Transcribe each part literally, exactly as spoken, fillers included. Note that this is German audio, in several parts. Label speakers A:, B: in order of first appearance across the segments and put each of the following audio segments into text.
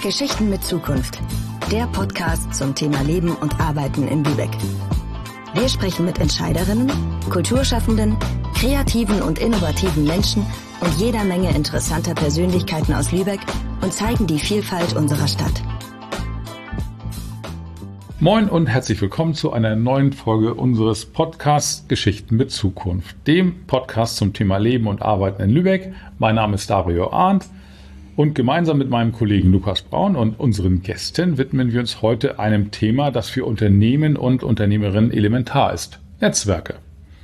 A: Geschichten mit Zukunft. Der Podcast zum Thema Leben und Arbeiten in Lübeck. Wir sprechen mit Entscheiderinnen, Kulturschaffenden, kreativen und innovativen Menschen und jeder Menge interessanter Persönlichkeiten aus Lübeck und zeigen die Vielfalt unserer Stadt.
B: Moin und herzlich willkommen zu einer neuen Folge unseres Podcasts Geschichten mit Zukunft, dem Podcast zum Thema Leben und Arbeiten in Lübeck. Mein Name ist Dario Arndt und gemeinsam mit meinem Kollegen Lukas Braun und unseren Gästen widmen wir uns heute einem Thema, das für Unternehmen und Unternehmerinnen elementar ist: Netzwerke.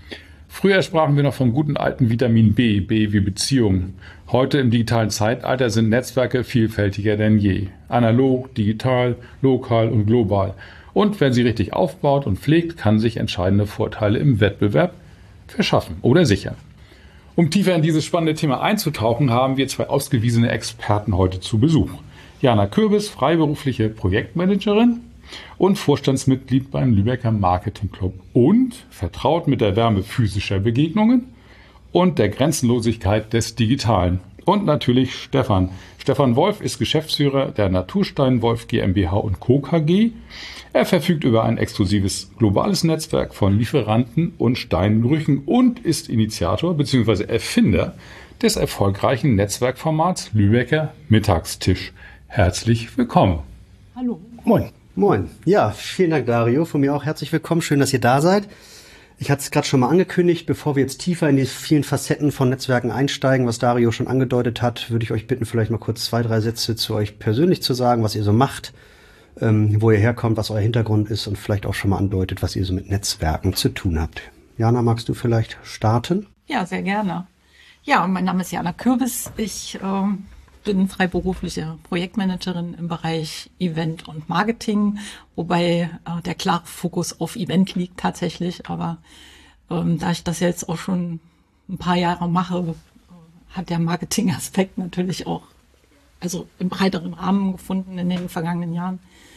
B: Früher sprachen wir noch vom guten alten Vitamin B, B wie Beziehung. Heute im digitalen Zeitalter sind Netzwerke vielfältiger denn je. Analog, digital, lokal und global. Und wenn sie richtig aufbaut und pflegt, kann sich entscheidende Vorteile im Wettbewerb verschaffen oder sichern. Um tiefer in dieses spannende Thema einzutauchen, haben wir zwei ausgewiesene Experten heute zu Besuch. Jana Kürbis, freiberufliche Projektmanagerin und Vorstandsmitglied beim Lübecker Marketing Club und vertraut mit der Wärme physischer Begegnungen und der Grenzenlosigkeit des Digitalen. Und natürlich Stefan. Stefan Wolf ist Geschäftsführer der Naturstein Wolf GmbH und Co. KG. Er verfügt über ein exklusives globales Netzwerk von Lieferanten und Steinbrüchen und ist Initiator bzw. Erfinder des erfolgreichen Netzwerkformats Lübecker Mittagstisch. Herzlich willkommen.
C: Hallo. Moin. Moin. Ja, vielen Dank, Dario. Von mir auch herzlich willkommen. Schön, dass ihr da seid. Ich hatte es gerade schon mal angekündigt, bevor wir jetzt tiefer in die vielen Facetten von Netzwerken einsteigen, was Dario schon angedeutet hat, würde ich euch bitten, vielleicht mal kurz zwei, drei Sätze zu euch persönlich zu sagen, was ihr so macht, ähm, wo ihr herkommt, was euer Hintergrund ist und vielleicht auch schon mal andeutet, was ihr so mit Netzwerken zu tun habt. Jana, magst du vielleicht starten?
D: Ja, sehr gerne. Ja, mein Name ist Jana Kürbis. Ich äh, bin freiberufliche Projektmanagerin im Bereich Event und Marketing, wobei äh, der klare Fokus auf Event liegt tatsächlich. Aber ähm, da ich das jetzt auch schon ein paar Jahre mache, äh, hat der Marketing-Aspekt natürlich auch also im breiteren Rahmen gefunden in den vergangenen Jahren.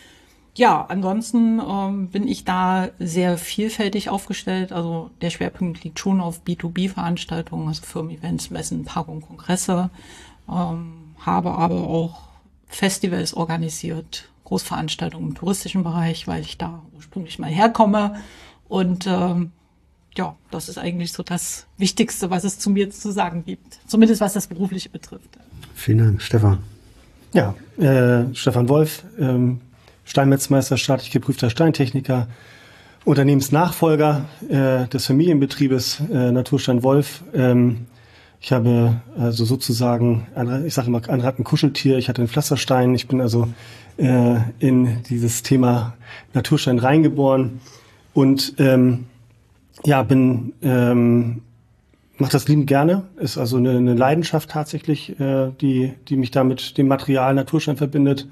D: Ja, ansonsten ähm, bin ich da sehr vielfältig aufgestellt. Also der Schwerpunkt liegt schon auf B zwei B-Veranstaltungen, also Firmen-Events, Messen, Tagungen, Kongresse. Ähm, habe aber auch Festivals organisiert, Großveranstaltungen im touristischen Bereich, weil ich da ursprünglich mal herkomme. Und ähm, ja, das ist eigentlich so das Wichtigste, was es zu mir zu sagen gibt. Zumindest was das Berufliche betrifft.
C: Vielen Dank, Stefan.
E: Ja, äh, Stefan Wolf, ähm, Steinmetzmeister, staatlich geprüfter Steintechniker, Unternehmensnachfolger äh, des Familienbetriebes äh, Naturstein Wolf. Ähm, Ich habe also sozusagen, ich sage immer, ein Rattenkuscheltier. Ich hatte einen Pflasterstein. Ich bin also äh, in dieses Thema Naturstein reingeboren und ähm, ja, bin ähm, mache das liebend gerne. Ist also eine, eine Leidenschaft tatsächlich, äh, die die mich da mit dem Material Naturstein verbindet.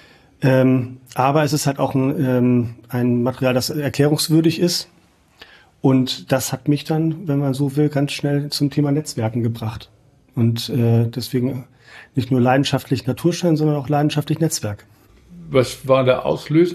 E: Ähm, aber es ist halt auch ein, ähm, ein Material, das erklärungswürdig ist. Und das hat mich dann, wenn man so will, ganz schnell zum Thema Netzwerken gebracht. Und äh, deswegen nicht nur leidenschaftlich Naturstein, sondern auch leidenschaftlich Netzwerk.
B: Was war der Auslöser?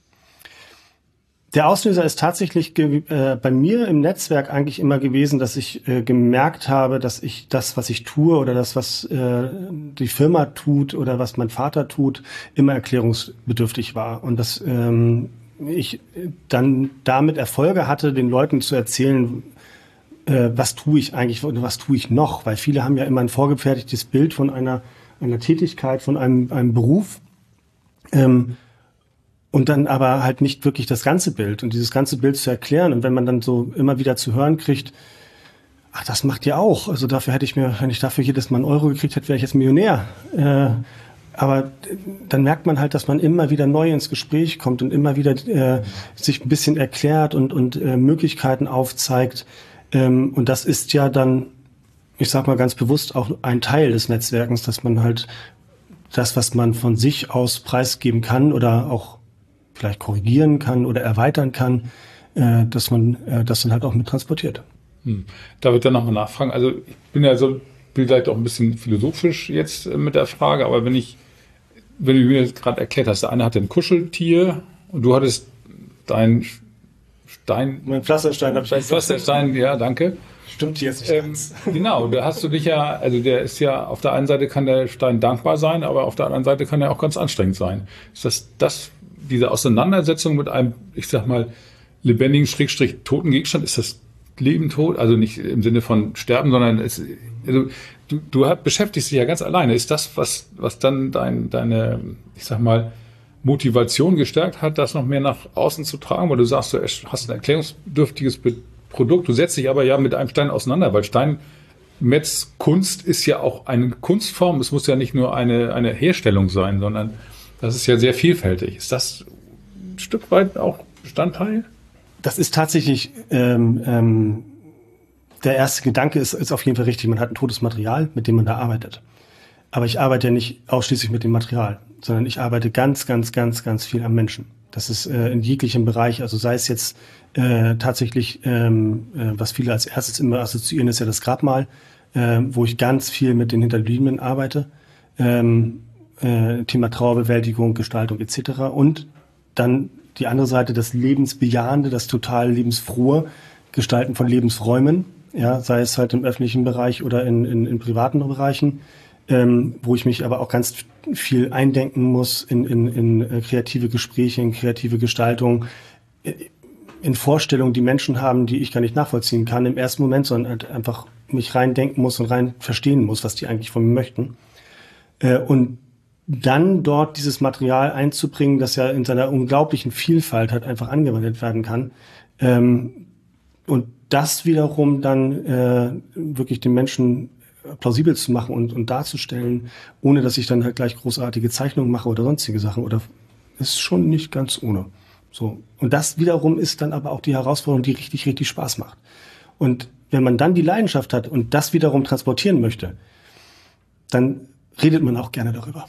E: Der Auslöser ist tatsächlich ge- äh, bei mir im Netzwerk eigentlich immer gewesen, dass ich äh, gemerkt habe, dass ich das, was ich tue oder das, was äh, die Firma tut oder was mein Vater tut, immer erklärungsbedürftig war. Und das ähm, ich dann damit Erfolge hatte, den Leuten zu erzählen, äh, was tue ich eigentlich und was tue ich noch, weil viele haben ja immer ein vorgefertigtes Bild von einer einer Tätigkeit, von einem einem Beruf ähm, und dann aber halt nicht wirklich das ganze Bild und dieses ganze Bild zu erklären. Und wenn man dann so immer wieder zu hören kriegt, ach, das macht ihr auch, also dafür hätte ich mir, wenn ich dafür jedes Mal einen Euro gekriegt hätte, wäre ich jetzt Millionär. Äh, Aber dann merkt man halt, dass man immer wieder neu ins Gespräch kommt und immer wieder äh, sich ein bisschen erklärt und, und äh, Möglichkeiten aufzeigt. Ähm, und das ist ja dann, ich sag mal ganz bewusst, auch ein Teil des Netzwerkens, dass man halt das, was man von sich aus preisgeben kann oder auch vielleicht korrigieren kann oder erweitern kann, äh, dass man äh, das dann halt auch mit transportiert.
B: Hm. Da wird dann nochmal nachfragen. Also ich bin ja so, vielleicht auch ein bisschen philosophisch jetzt äh, mit der Frage, aber wenn ich Wenn du mir das gerade erklärt hast, der eine hatte ein Kuscheltier und du hattest dein Stein...
E: Mein Pflasterstein.
B: Pflasterstein, ja, danke.
E: Stimmt jetzt nicht
B: ähm,
E: ganz.
B: Genau, da hast du dich ja, also der ist ja, auf der einen Seite kann der Stein dankbar sein, aber auf der anderen Seite kann er auch ganz anstrengend sein. Ist das, das diese Auseinandersetzung mit einem, ich sag mal, lebendigen, Schrägstrich, toten Gegenstand, ist das Leben tot? Also nicht im Sinne von Sterben, sondern es, also du, du beschäftigst dich ja ganz alleine. Ist das, was, was dann dein, deine, ich sag mal, Motivation gestärkt hat, das noch mehr nach außen zu tragen? Weil du sagst, du hast ein erklärungsbedürftiges Produkt, du setzt dich aber ja mit einem Stein auseinander, weil Steinmetzkunst ist ja auch eine Kunstform. Es muss ja nicht nur eine, eine Herstellung sein, sondern das ist ja sehr vielfältig. Ist das ein Stück weit auch Bestandteil?
E: Das ist tatsächlich, ähm, ähm, der erste Gedanke ist, ist auf jeden Fall richtig. Man hat ein totes Material, mit dem man da arbeitet. Aber ich arbeite ja nicht ausschließlich mit dem Material, sondern ich arbeite ganz, ganz, ganz, ganz viel am Menschen. Das ist äh, in jeglichem Bereich, also sei es jetzt äh, tatsächlich, ähm, äh, was viele als erstes immer assoziieren, ist ja das Grabmal, äh, wo ich ganz viel mit den Hinterbliebenen arbeite. Ähm, äh, Thema Trauerbewältigung, Gestaltung et cetera. Und dann die andere Seite, das Lebensbejahende, das total lebensfrohe Gestalten von Lebensräumen, ja, sei es halt im öffentlichen Bereich oder in, in, in privaten Bereichen, ähm, wo ich mich aber auch ganz viel eindenken muss in, in, in äh, kreative Gespräche, in kreative Gestaltung, äh, in Vorstellungen, die Menschen haben, die ich gar nicht nachvollziehen kann im ersten Moment, sondern halt einfach mich reindenken muss und rein verstehen muss, was die eigentlich von mir möchten. Äh, und dann dort dieses Material einzubringen, das ja in seiner unglaublichen Vielfalt halt einfach angewendet werden kann. Ähm, und das wiederum dann äh, wirklich den Menschen plausibel zu machen und, und darzustellen, ohne dass ich dann halt gleich großartige Zeichnungen mache oder sonstige Sachen. Oder ist schon nicht ganz ohne. So. Und das wiederum ist dann aber auch die Herausforderung, die richtig, richtig Spaß macht. Und wenn man dann die Leidenschaft hat und das wiederum transportieren möchte, dann redet man auch gerne darüber.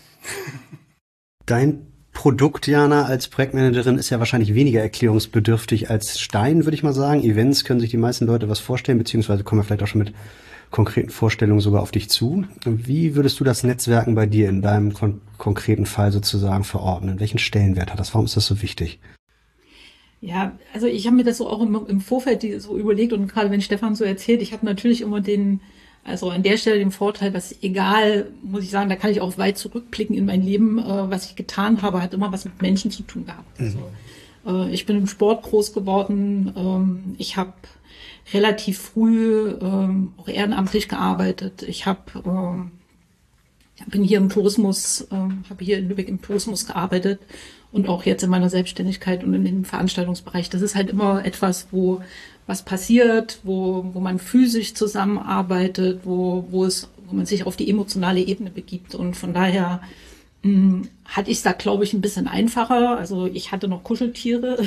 C: Dein Produkt, Jana, als Projektmanagerin ist ja wahrscheinlich weniger erklärungsbedürftig als Stein, würde ich mal sagen. Events können sich die meisten Leute was vorstellen, beziehungsweise kommen wir vielleicht auch schon mit konkreten Vorstellungen sogar auf dich zu. Wie würdest du das Netzwerken bei dir in deinem kon- konkreten Fall sozusagen verordnen? Welchen Stellenwert hat das? Warum ist das so wichtig?
D: Ja, also ich habe mir das so auch im, im Vorfeld so überlegt und gerade wenn Stefan so erzählt, ich habe natürlich immer den, also an der Stelle den Vorteil, dass egal, muss ich sagen, da kann ich auch weit zurückblicken in mein Leben, äh, was ich getan habe, hat immer was mit Menschen zu tun gehabt. Mhm. Also, äh, ich bin im Sport groß geworden, ähm, ich habe relativ früh ähm, auch ehrenamtlich gearbeitet. Ich habe ähm, bin hier im Tourismus, ähm, habe hier in Lübeck im Tourismus gearbeitet und auch jetzt in meiner Selbstständigkeit und in dem Veranstaltungsbereich. Das ist halt immer etwas, wo was passiert, wo wo man physisch zusammenarbeitet, wo wo es wo man sich auf die emotionale Ebene begibt und von daher mh, hatte ich es da, glaube ich, ein bisschen einfacher. Also ich hatte noch Kuscheltiere.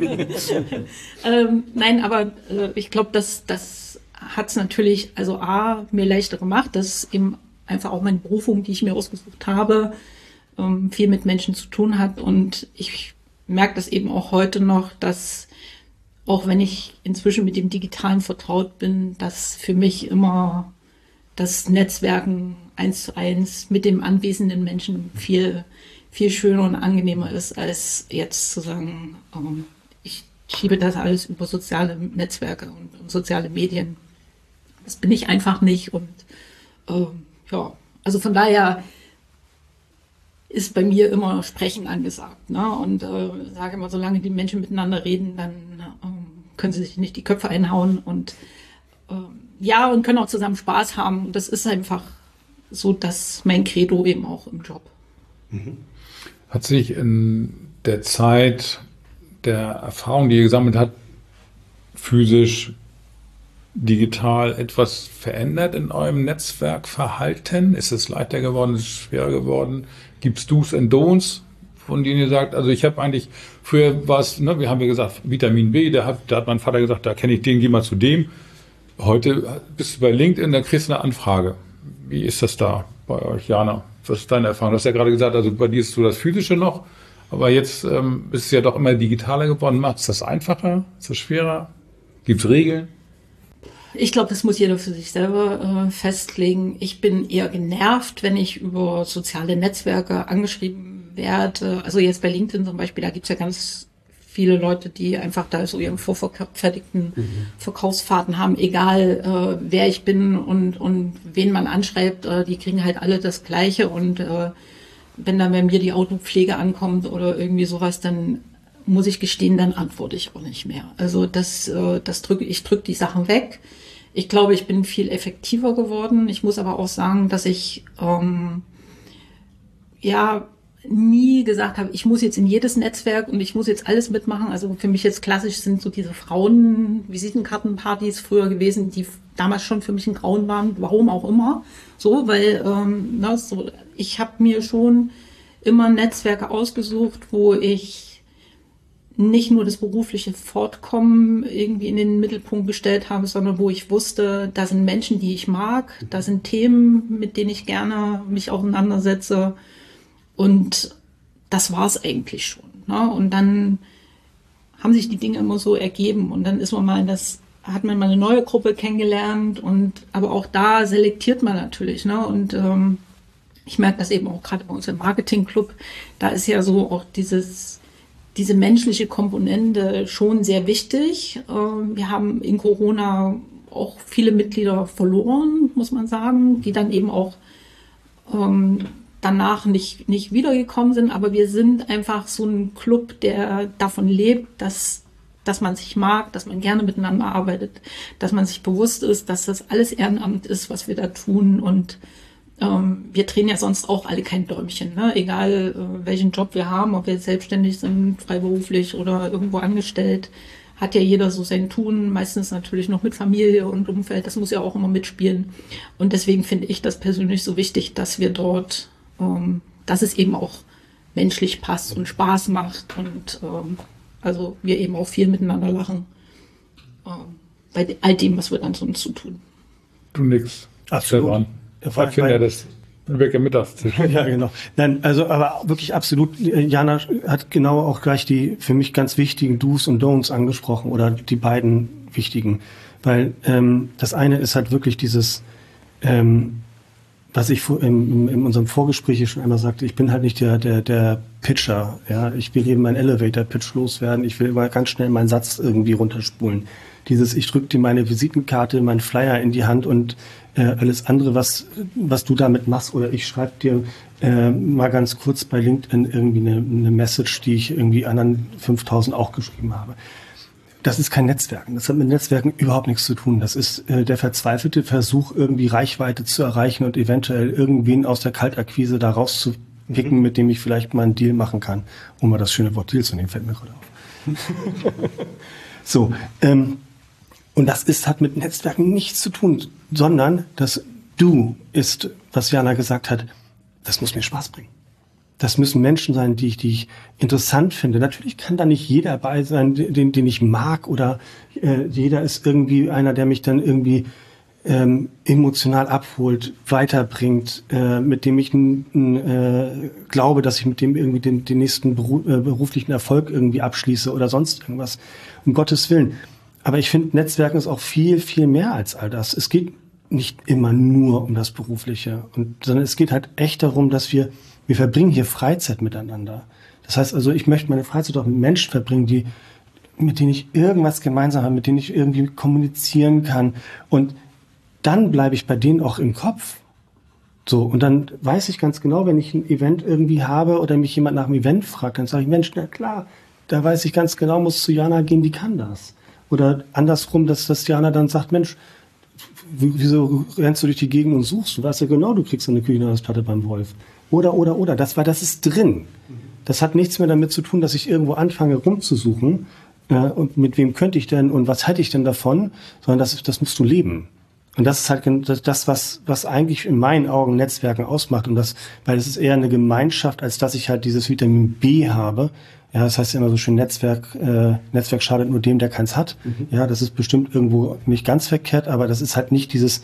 D: ähm, nein, aber äh, ich glaube, das das hat es natürlich also a mir leichter gemacht, dass eben einfach auch meine Berufung, die ich mir ausgesucht habe, ähm, viel mit Menschen zu tun hat und ich merke das eben auch heute noch, dass auch wenn ich inzwischen mit dem Digitalen vertraut bin, dass für mich immer das Netzwerken eins zu eins mit dem anwesenden Menschen viel, viel schöner und angenehmer ist, als jetzt zu sagen, ähm, ich schiebe das alles über soziale Netzwerke und, und soziale Medien. Das bin ich einfach nicht und ähm, ja, also von daher ist bei mir immer Sprechen angesagt, ne? Und äh, sage immer, solange die Menschen miteinander reden, dann ähm, können sie sich nicht die Köpfe einhauen und ähm, ja, und können auch zusammen Spaß haben. Und das ist einfach so, dass mein Credo eben auch im Job.
B: Mhm. Hat sich in der Zeit der Erfahrung, die ihr gesammelt habt, physisch, digital etwas verändert in eurem Netzwerkverhalten? Ist es leichter geworden, ist es schwerer geworden? Gibt es Do's and Don'ts, von denen ihr sagt, also ich habe eigentlich, früher war es, ne, wir haben ja gesagt, Vitamin B, da hat, da hat mein Vater gesagt, da kenne ich den, geh mal zu dem. Heute bist du bei LinkedIn, da kriegst du eine Anfrage. Wie ist das da bei euch, Jana? Was ist deine Erfahrung? Du hast ja gerade gesagt, also bei dir ist so das Physische noch, aber jetzt ähm, ist es ja doch immer digitaler geworden. Macht es das einfacher? Ist das schwerer? Gibt es Regeln?
D: Ich glaube, das muss jeder für sich selber äh, festlegen. Ich bin eher genervt, wenn ich über soziale Netzwerke angeschrieben werde. Also jetzt bei LinkedIn zum Beispiel, da gibt's ja ganz viele Leute, die einfach da so ihren vorverfertigten mhm. Verkaufsfaden haben, egal äh, wer ich bin und, und wen man anschreibt, äh, die kriegen halt alle das Gleiche und äh, wenn dann bei mir die Autopflege ankommt oder irgendwie sowas, dann muss ich gestehen, dann antworte ich auch nicht mehr. Also das, äh, das drücke ich drücke die Sachen weg. Ich glaube, ich bin viel effektiver geworden. Ich muss aber auch sagen, dass ich ähm, ja nie gesagt habe, ich muss jetzt in jedes Netzwerk und ich muss jetzt alles mitmachen. Also für mich jetzt klassisch sind so diese Frauen-Visitenkartenpartys früher gewesen, die damals schon für mich ein Grauen waren, warum auch immer. So, weil ähm, na, so, ich habe mir schon immer Netzwerke ausgesucht, wo ich nicht nur das berufliche Fortkommen irgendwie in den Mittelpunkt gestellt habe, sondern wo ich wusste, da sind Menschen, die ich mag, da sind Themen, mit denen ich gerne mich auseinandersetze. Und das war es eigentlich schon. Ne? Und dann haben sich die Dinge immer so ergeben. Und dann ist man mal in das, hat man mal eine neue Gruppe kennengelernt. Und aber auch da selektiert man natürlich. Ne? Und ähm, ich merke das eben auch gerade bei uns im Marketingclub. Da ist ja so auch dieses, diese menschliche Komponente schon sehr wichtig. Ähm, wir haben in Corona auch viele Mitglieder verloren, muss man sagen, die dann eben auch ähm, danach nicht, nicht wiedergekommen sind, aber wir sind einfach so ein Club, der davon lebt, dass, dass man sich mag, dass man gerne miteinander arbeitet, dass man sich bewusst ist, dass das alles Ehrenamt ist, was wir da tun und ähm, wir drehen ja sonst auch alle kein Däumchen, ne? Egal äh, welchen Job wir haben, ob wir jetzt selbstständig sind, freiberuflich oder irgendwo angestellt, hat ja jeder so sein Tun, meistens natürlich noch mit Familie und Umfeld, das muss ja auch immer mitspielen und deswegen finde ich das persönlich so wichtig, dass wir dort Ähm, dass es eben auch menschlich passt und Spaß macht und ähm, also wir eben auch viel miteinander lachen ähm, bei all dem, was wir dann sonst zu tun.
B: Du nix.
E: Absolut.
B: Ich finde ja das Lübecker Mittagstisch.
E: Ja, genau. Nein, also aber wirklich absolut. Jana hat genau auch gleich die für mich ganz wichtigen Do's und Don'ts angesprochen oder die beiden wichtigen, weil ähm, das eine ist halt wirklich dieses ähm, was ich in, in unserem Vorgespräch hier schon einmal sagte, ich bin halt nicht der, der, der Pitcher, ja. Ich will eben meinen Elevator-Pitch loswerden. Ich will immer ganz schnell meinen Satz irgendwie runterspulen. Dieses, ich drücke dir meine Visitenkarte, meinen Flyer in die Hand und äh, alles andere, was, was du damit machst, oder ich schreibe dir äh, mal ganz kurz bei LinkedIn irgendwie eine, eine Message, die ich irgendwie anderen fünftausend auch geschrieben habe. Das ist kein Netzwerken. Das hat mit Netzwerken überhaupt nichts zu tun. Das ist äh, der verzweifelte Versuch, irgendwie Reichweite zu erreichen und eventuell irgendwen aus der Kaltakquise da rauszupicken, mhm. mit dem ich vielleicht mal einen Deal machen kann. Um mal das schöne Wort Deal zu nehmen, fällt mir gerade auf. So, ähm, und das ist, hat mit Netzwerken nichts zu tun, sondern das Du ist, was Jana gesagt hat, das muss mir Spaß bringen. Das müssen Menschen sein, die ich, die ich interessant finde. Natürlich kann da nicht jeder dabei sein, den, den ich mag, oder äh, jeder ist irgendwie einer, der mich dann irgendwie ähm, emotional abholt, weiterbringt, äh, mit dem ich n, n, äh, glaube, dass ich mit dem irgendwie den, den nächsten Beru äh, beruflichen Erfolg irgendwie abschließe oder sonst irgendwas. Um Gottes Willen. Aber ich finde, Netzwerken ist auch viel, viel mehr als all das. Es geht nicht immer nur um das Berufliche, und, sondern es geht halt echt darum, dass wir Wir verbringen hier Freizeit miteinander. Das heißt also, ich möchte meine Freizeit auch mit Menschen verbringen, die, mit denen ich irgendwas gemeinsam habe, mit denen ich irgendwie kommunizieren kann. Und dann bleibe ich bei denen auch im Kopf. So, und dann weiß ich ganz genau, wenn ich ein Event irgendwie habe oder mich jemand nach dem Event fragt, dann sage ich, Mensch, na klar, da weiß ich ganz genau, muss zu Jana gehen, die kann das. Oder andersrum, dass, dass Jana dann sagt, Mensch, wieso rennst du durch die Gegend und suchst? Du weißt ja genau, du kriegst eine Küchenplatte beim Wolf. Oder, oder, oder. Das war, das ist drin. Das hat nichts mehr damit zu tun, dass ich irgendwo anfange rumzusuchen, äh, und mit wem könnte ich denn und was hätte ich denn davon, sondern das, das musst du leben. Und das ist halt das, was, was eigentlich in meinen Augen Netzwerken ausmacht. Und das, weil es ist eher eine Gemeinschaft, als dass ich halt dieses Vitamin B habe. Ja, das heißt ja immer so schön, Netzwerk, äh, Netzwerk schadet nur dem, der keins hat. Mhm. Ja, das ist bestimmt irgendwo nicht ganz verkehrt, aber das ist halt nicht dieses,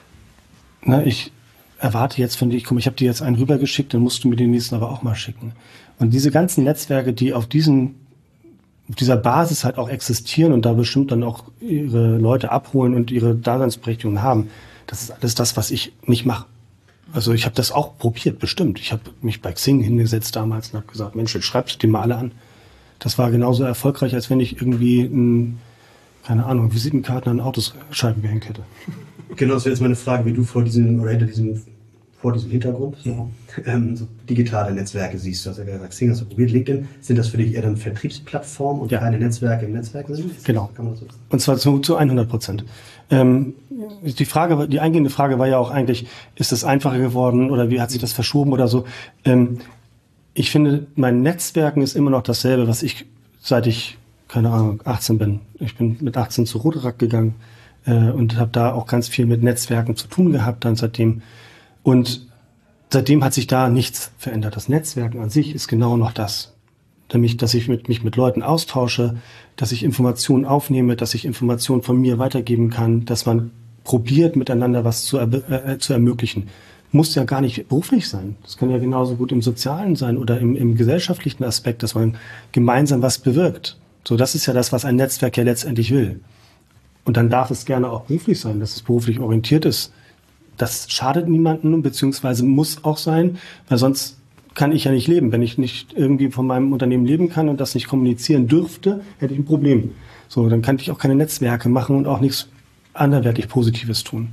E: na, ich erwarte jetzt von dir, ich komm, ich habe dir jetzt einen rübergeschickt, dann musst du mir den nächsten aber auch mal schicken. Und diese ganzen Netzwerke, die auf diesen, auf dieser Basis halt auch existieren und da bestimmt dann auch ihre Leute abholen und ihre Daseinsberechtigung haben, das ist alles das, was ich nicht mache. Also ich habe das auch probiert, bestimmt. Ich habe mich bei Xing hingesetzt damals und habe gesagt, Mensch, jetzt schreibst du die mal alle an. Das war genauso erfolgreich, als wenn ich irgendwie, ein, keine Ahnung, Visitenkarten an Autoscheiben gehängt hätte.
C: Genau, das wäre jetzt meine Frage, wie du vor diesem, oder hinter diesem, vor diesem Hintergrund so, ähm, so digitale Netzwerke siehst. Du hast ja gesagt, Xing hast du probiert, LinkedIn. Sind das für dich eher dann Vertriebsplattformen und ja. keine Netzwerke im Netzwerk sind?
E: Genau. Kann man das so sagen? Und zwar zu, zu hundert Prozent. Ähm, die Frage, die eingehende Frage war ja auch eigentlich, ist es einfacher geworden oder wie hat sich das verschoben oder so? Ähm, ich finde, mein Netzwerken ist immer noch dasselbe, was ich, seit ich, keine Ahnung, achtzehn bin. Ich bin mit achtzehn zu Rotaract gegangen äh, und habe da auch ganz viel mit Netzwerken zu tun gehabt dann seitdem. Und seitdem hat sich da nichts verändert. Das Netzwerken an sich ist genau noch das. Nämlich, dass ich mit, mich mit Leuten austausche, dass ich Informationen aufnehme, dass ich Informationen von mir weitergeben kann, dass man probiert, miteinander was zu, äh, zu ermöglichen. Muss ja gar nicht beruflich sein. Das kann ja genauso gut im Sozialen sein oder im, im gesellschaftlichen Aspekt, dass man gemeinsam was bewirkt. So, das ist ja das, was ein Netzwerk ja letztendlich will. Und dann darf es gerne auch beruflich sein, dass es beruflich orientiert ist. Das schadet niemandem, beziehungsweise muss auch sein, weil sonst kann ich ja nicht leben. Wenn ich nicht irgendwie von meinem Unternehmen leben kann und das nicht kommunizieren dürfte, hätte ich ein Problem. So, dann kann ich auch keine Netzwerke machen und auch nichts anderweitig Positives tun.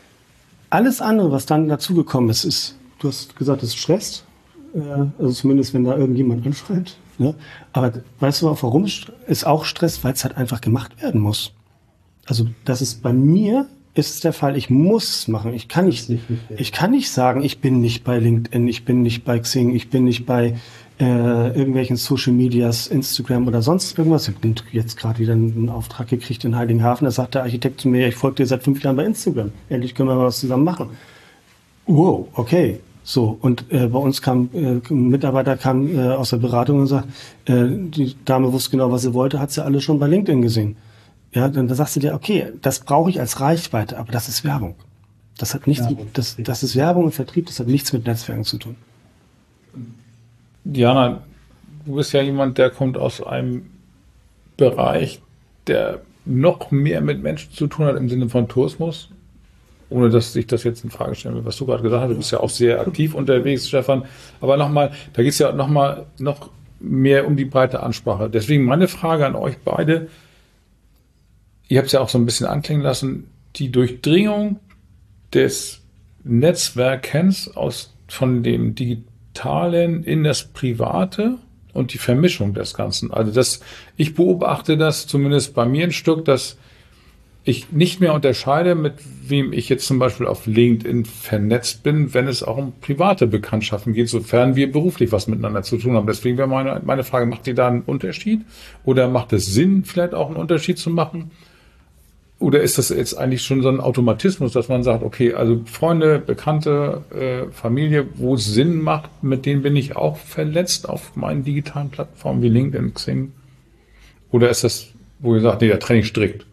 E: Alles andere, was dann dazugekommen ist, ist, du hast gesagt, es stresst. Also zumindest, wenn da irgendjemand anschreibt. Ne? Aber weißt du auch, warum es ist auch Stress? Weil es halt einfach gemacht werden muss. Also das ist bei mir ist es der Fall, ich muss es machen. Ich kann nicht, ich kann nicht sagen, ich bin nicht bei LinkedIn, ich bin nicht bei Xing, ich bin nicht bei äh, irgendwelchen Social Medias, Instagram oder sonst irgendwas. Ich habe jetzt gerade wieder einen Auftrag gekriegt in Heiligenhafen, da sagt der Architekt zu mir, ich folge dir seit fünf Jahren bei Instagram. Endlich können wir mal was zusammen machen. Wow, okay. So, und äh, bei uns kam äh, ein Mitarbeiter kam äh, aus der Beratung und sagt, äh, die Dame wusste genau, was sie wollte, hat sie alle schon bei LinkedIn gesehen. Ja, dann da sagst du dir, okay, das brauche ich als Reichweite, aber das ist Werbung. Das hat nichts, Werbung. das, das ist Werbung und Vertrieb, das hat nichts mit Netzwerken zu tun.
B: Diana, du bist ja jemand, der kommt aus einem Bereich, der noch mehr mit Menschen zu tun hat im Sinne von Tourismus. Ohne dass ich das jetzt in Frage stellen will, was du gerade gesagt hast. Du bist ja auch sehr aktiv unterwegs, Stefan. Aber nochmal, da geht es ja nochmal noch mehr um die breite Ansprache. Deswegen meine Frage an euch beide. Ihr habt es ja auch so ein bisschen anklingen lassen, die Durchdringung des Netzwerkens aus, von dem Digitalen in das Private und die Vermischung des Ganzen. Also das, ich beobachte das zumindest bei mir ein Stück, dass ich nicht mehr unterscheide, mit wem ich jetzt zum Beispiel auf LinkedIn vernetzt bin, wenn es auch um private Bekanntschaften geht, sofern wir beruflich was miteinander zu tun haben. Deswegen wäre meine, meine Frage, macht ihr da einen Unterschied? Oder macht es Sinn, vielleicht auch einen Unterschied zu machen? Oder ist das jetzt eigentlich schon so ein Automatismus, dass man sagt, okay, also Freunde, Bekannte, äh, Familie, wo es Sinn macht, mit denen bin ich auch vernetzt auf meinen digitalen Plattformen wie LinkedIn, Xing? Oder ist das, wo ihr sagt, nee, da trenne ich strikt?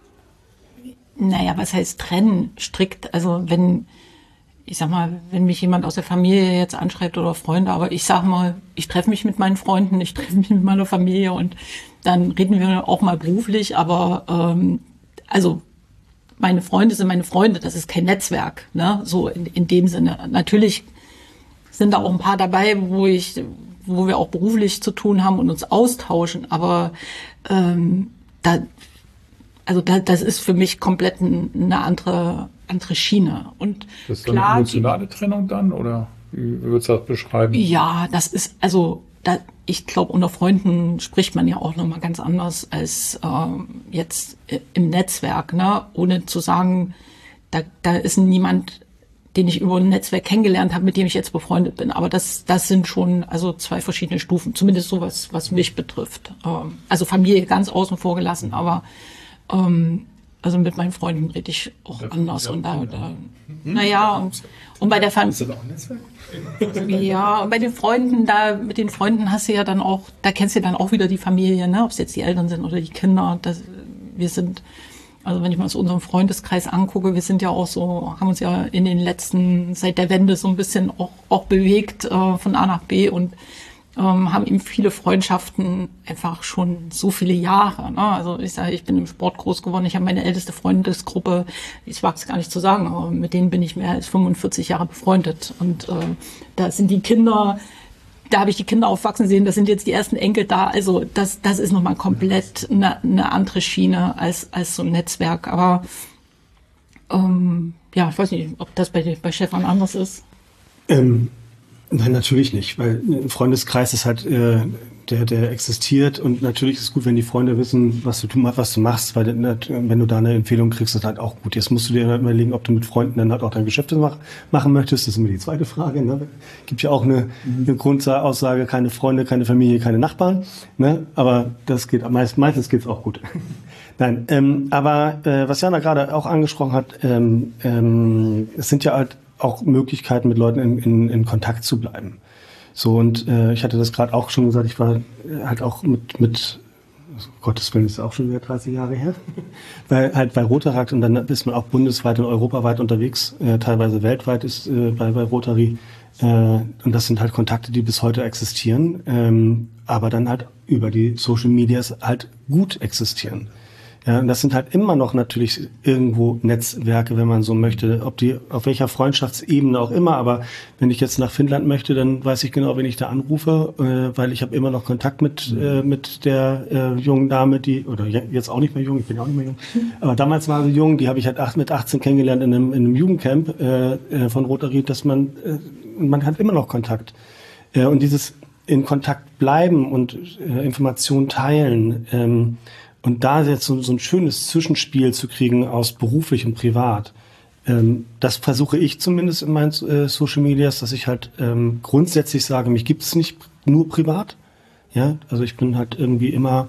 D: Naja, was heißt trennen strikt? Also wenn, ich sag mal, wenn mich jemand aus der Familie jetzt anschreibt oder Freunde, aber ich sag mal, ich treffe mich mit meinen Freunden, ich treffe mich mit meiner Familie und dann reden wir auch mal beruflich, aber ähm, also meine Freunde sind meine Freunde, das ist kein Netzwerk, ne? So in, in dem Sinne. Natürlich sind da auch ein paar dabei, wo ich, wo wir auch beruflich zu tun haben und uns austauschen, aber ähm, da, also da, das ist für mich komplett eine andere, andere Schiene. Und
B: das ist klar, eine emotionale Trennung dann, oder wie würdest du das beschreiben?
D: Ja, das ist, also da, ich glaube, unter Freunden spricht man ja auch nochmal ganz anders als ähm, jetzt im Netzwerk, ne? Ohne zu sagen, da, da ist niemand, den ich über ein Netzwerk kennengelernt habe, mit dem ich jetzt befreundet bin. Aber das, das sind schon also zwei verschiedene Stufen, zumindest so was, was mich betrifft. Ähm, also Familie ganz außen vor gelassen, aber ähm, also mit meinen Freunden rede ich auch das anders. Und da, da hm? naja, und, und bei der Familie. Ist das auch ein Netzwerk? Ja, und bei den Freunden, da, mit den Freunden hast du ja dann auch, da kennst du dann auch wieder die Familie, ne? Ob es jetzt die Eltern sind oder die Kinder. Das, wir sind, also wenn ich mal so unseren Freundeskreis angucke, wir sind ja auch so, haben uns ja in den letzten, seit der Wende so ein bisschen auch, auch bewegt, äh, von A nach B und ähm, haben eben viele Freundschaften einfach schon so viele Jahre. Ne? Also ich sage, ich bin im Sport groß geworden, ich habe meine älteste Freundesgruppe, ich wage es gar nicht zu sagen, aber mit denen bin ich mehr als fünfundvierzig Jahre befreundet. Und äh, da sind die Kinder da habe ich die Kinder aufwachsen sehen, das sind jetzt die ersten Enkel da. Also das, das ist nochmal komplett eine, eine andere Schiene als, als so ein Netzwerk. Aber ähm, ja, ich weiß nicht, ob das bei, bei Stefan anders ist.
E: Ähm, nein, natürlich nicht, weil ein Freundeskreis ist halt, äh, der, der existiert, und natürlich ist es gut, wenn die Freunde wissen, was du, was du machst, weil wenn du da eine Empfehlung kriegst, ist das halt auch gut. Jetzt musst du dir halt überlegen, ob du mit Freunden dann halt auch dein Geschäft mach, machen möchtest. Das ist immer die zweite Frage. Ne? Gibt ja auch eine, eine Grundaussage, keine Freunde, keine Familie, keine Nachbarn. Ne? Aber das geht meist, meistens geht's auch gut. Nein, ähm, aber äh, was Jana gerade auch angesprochen hat, ähm, ähm, es sind ja halt auch Möglichkeiten, mit Leuten in, in, in Kontakt zu bleiben. So, und äh, ich hatte das gerade auch schon gesagt, ich war halt auch mit, mit um Gottes Willen, ist auch schon wieder dreißig Jahre her, weil halt bei Rotaract, und dann ist man auch bundesweit und europaweit unterwegs, äh, teilweise weltweit ist äh, bei, bei Rotary, äh, und das sind halt Kontakte, die bis heute existieren, ähm, aber dann halt über die Social Medias halt gut existieren. Ja, und das sind halt immer noch natürlich irgendwo Netzwerke, wenn man so möchte, ob die auf welcher Freundschaftsebene auch immer. Aber wenn ich jetzt nach Finnland möchte, dann weiß ich genau, wen ich da anrufe, äh, weil ich habe immer noch Kontakt mit äh, mit der äh, jungen Dame, die, oder jetzt auch nicht mehr jung, ich bin ja auch nicht mehr jung, aber damals war sie jung, die habe ich halt acht, mit achtzehn kennengelernt in einem, in einem Jugendcamp äh, von Rotary, dass man äh, man hat immer noch Kontakt. Äh, und dieses in Kontakt bleiben und äh, Informationen teilen, ähm, und da jetzt so, so ein schönes Zwischenspiel zu kriegen aus beruflich und privat, ähm, das versuche ich zumindest in meinen äh, Social Medias, dass ich halt ähm, grundsätzlich sage, mich gibt es nicht nur privat. Ja, also ich bin halt irgendwie immer,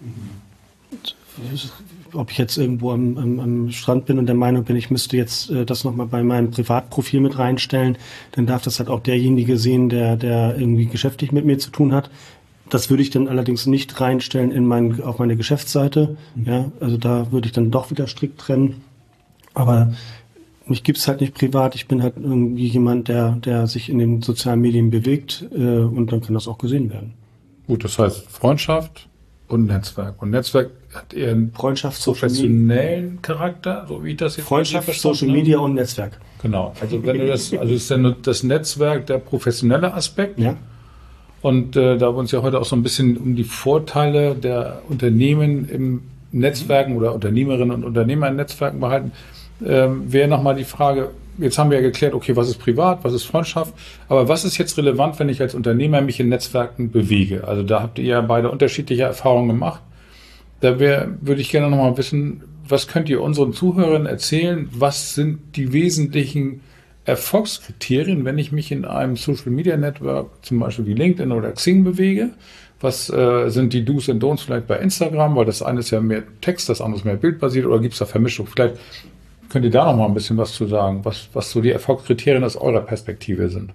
E: ob ich jetzt irgendwo am, am, am Strand bin und der Meinung bin, ich müsste jetzt äh, das nochmal bei meinem Privatprofil mit reinstellen, dann darf das halt auch derjenige sehen, der, der irgendwie geschäftlich mit mir zu tun hat. Das würde ich dann allerdings nicht reinstellen in mein, auf meine Geschäftsseite. Ja, also da würde ich dann doch wieder strikt trennen. Aber mich gibt's halt nicht privat. Ich bin halt irgendwie jemand, der, der sich in den sozialen Medien bewegt, äh, und dann kann das auch gesehen werden.
B: Gut, das heißt Freundschaft und Netzwerk. Und Netzwerk hat eher einen
E: Freundschaft,
B: professionellen Charakter, so wie ich das jetzt
E: Freundschaft, Social Media und Netzwerk.
B: Genau. Also wenn du das, also ist dann das Netzwerk der professionelle Aspekt.
E: Ja.
B: Und äh, da wir uns ja heute auch so ein bisschen um die Vorteile der Unternehmen im Netzwerken oder Unternehmerinnen und Unternehmer in Netzwerken behalten, äh, wäre nochmal die Frage, jetzt haben wir ja geklärt, okay, was ist privat, was ist Freundschaft, aber was ist jetzt relevant, wenn ich als Unternehmer mich in Netzwerken bewege? Also da habt ihr ja beide unterschiedliche Erfahrungen gemacht. Da wär, würde ich gerne nochmal wissen, was könnt ihr unseren Zuhörern erzählen, was sind die wesentlichen Erfolgskriterien, wenn ich mich in einem Social Media Network, zum Beispiel wie LinkedIn oder Xing, bewege? Was äh, sind die Do's und Don'ts vielleicht bei Instagram? Weil das eine ist ja mehr Text, das andere ist mehr bildbasiert, oder gibt es da Vermischung? Vielleicht könnt ihr da noch mal ein bisschen was zu sagen, was, was so die Erfolgskriterien aus eurer Perspektive sind.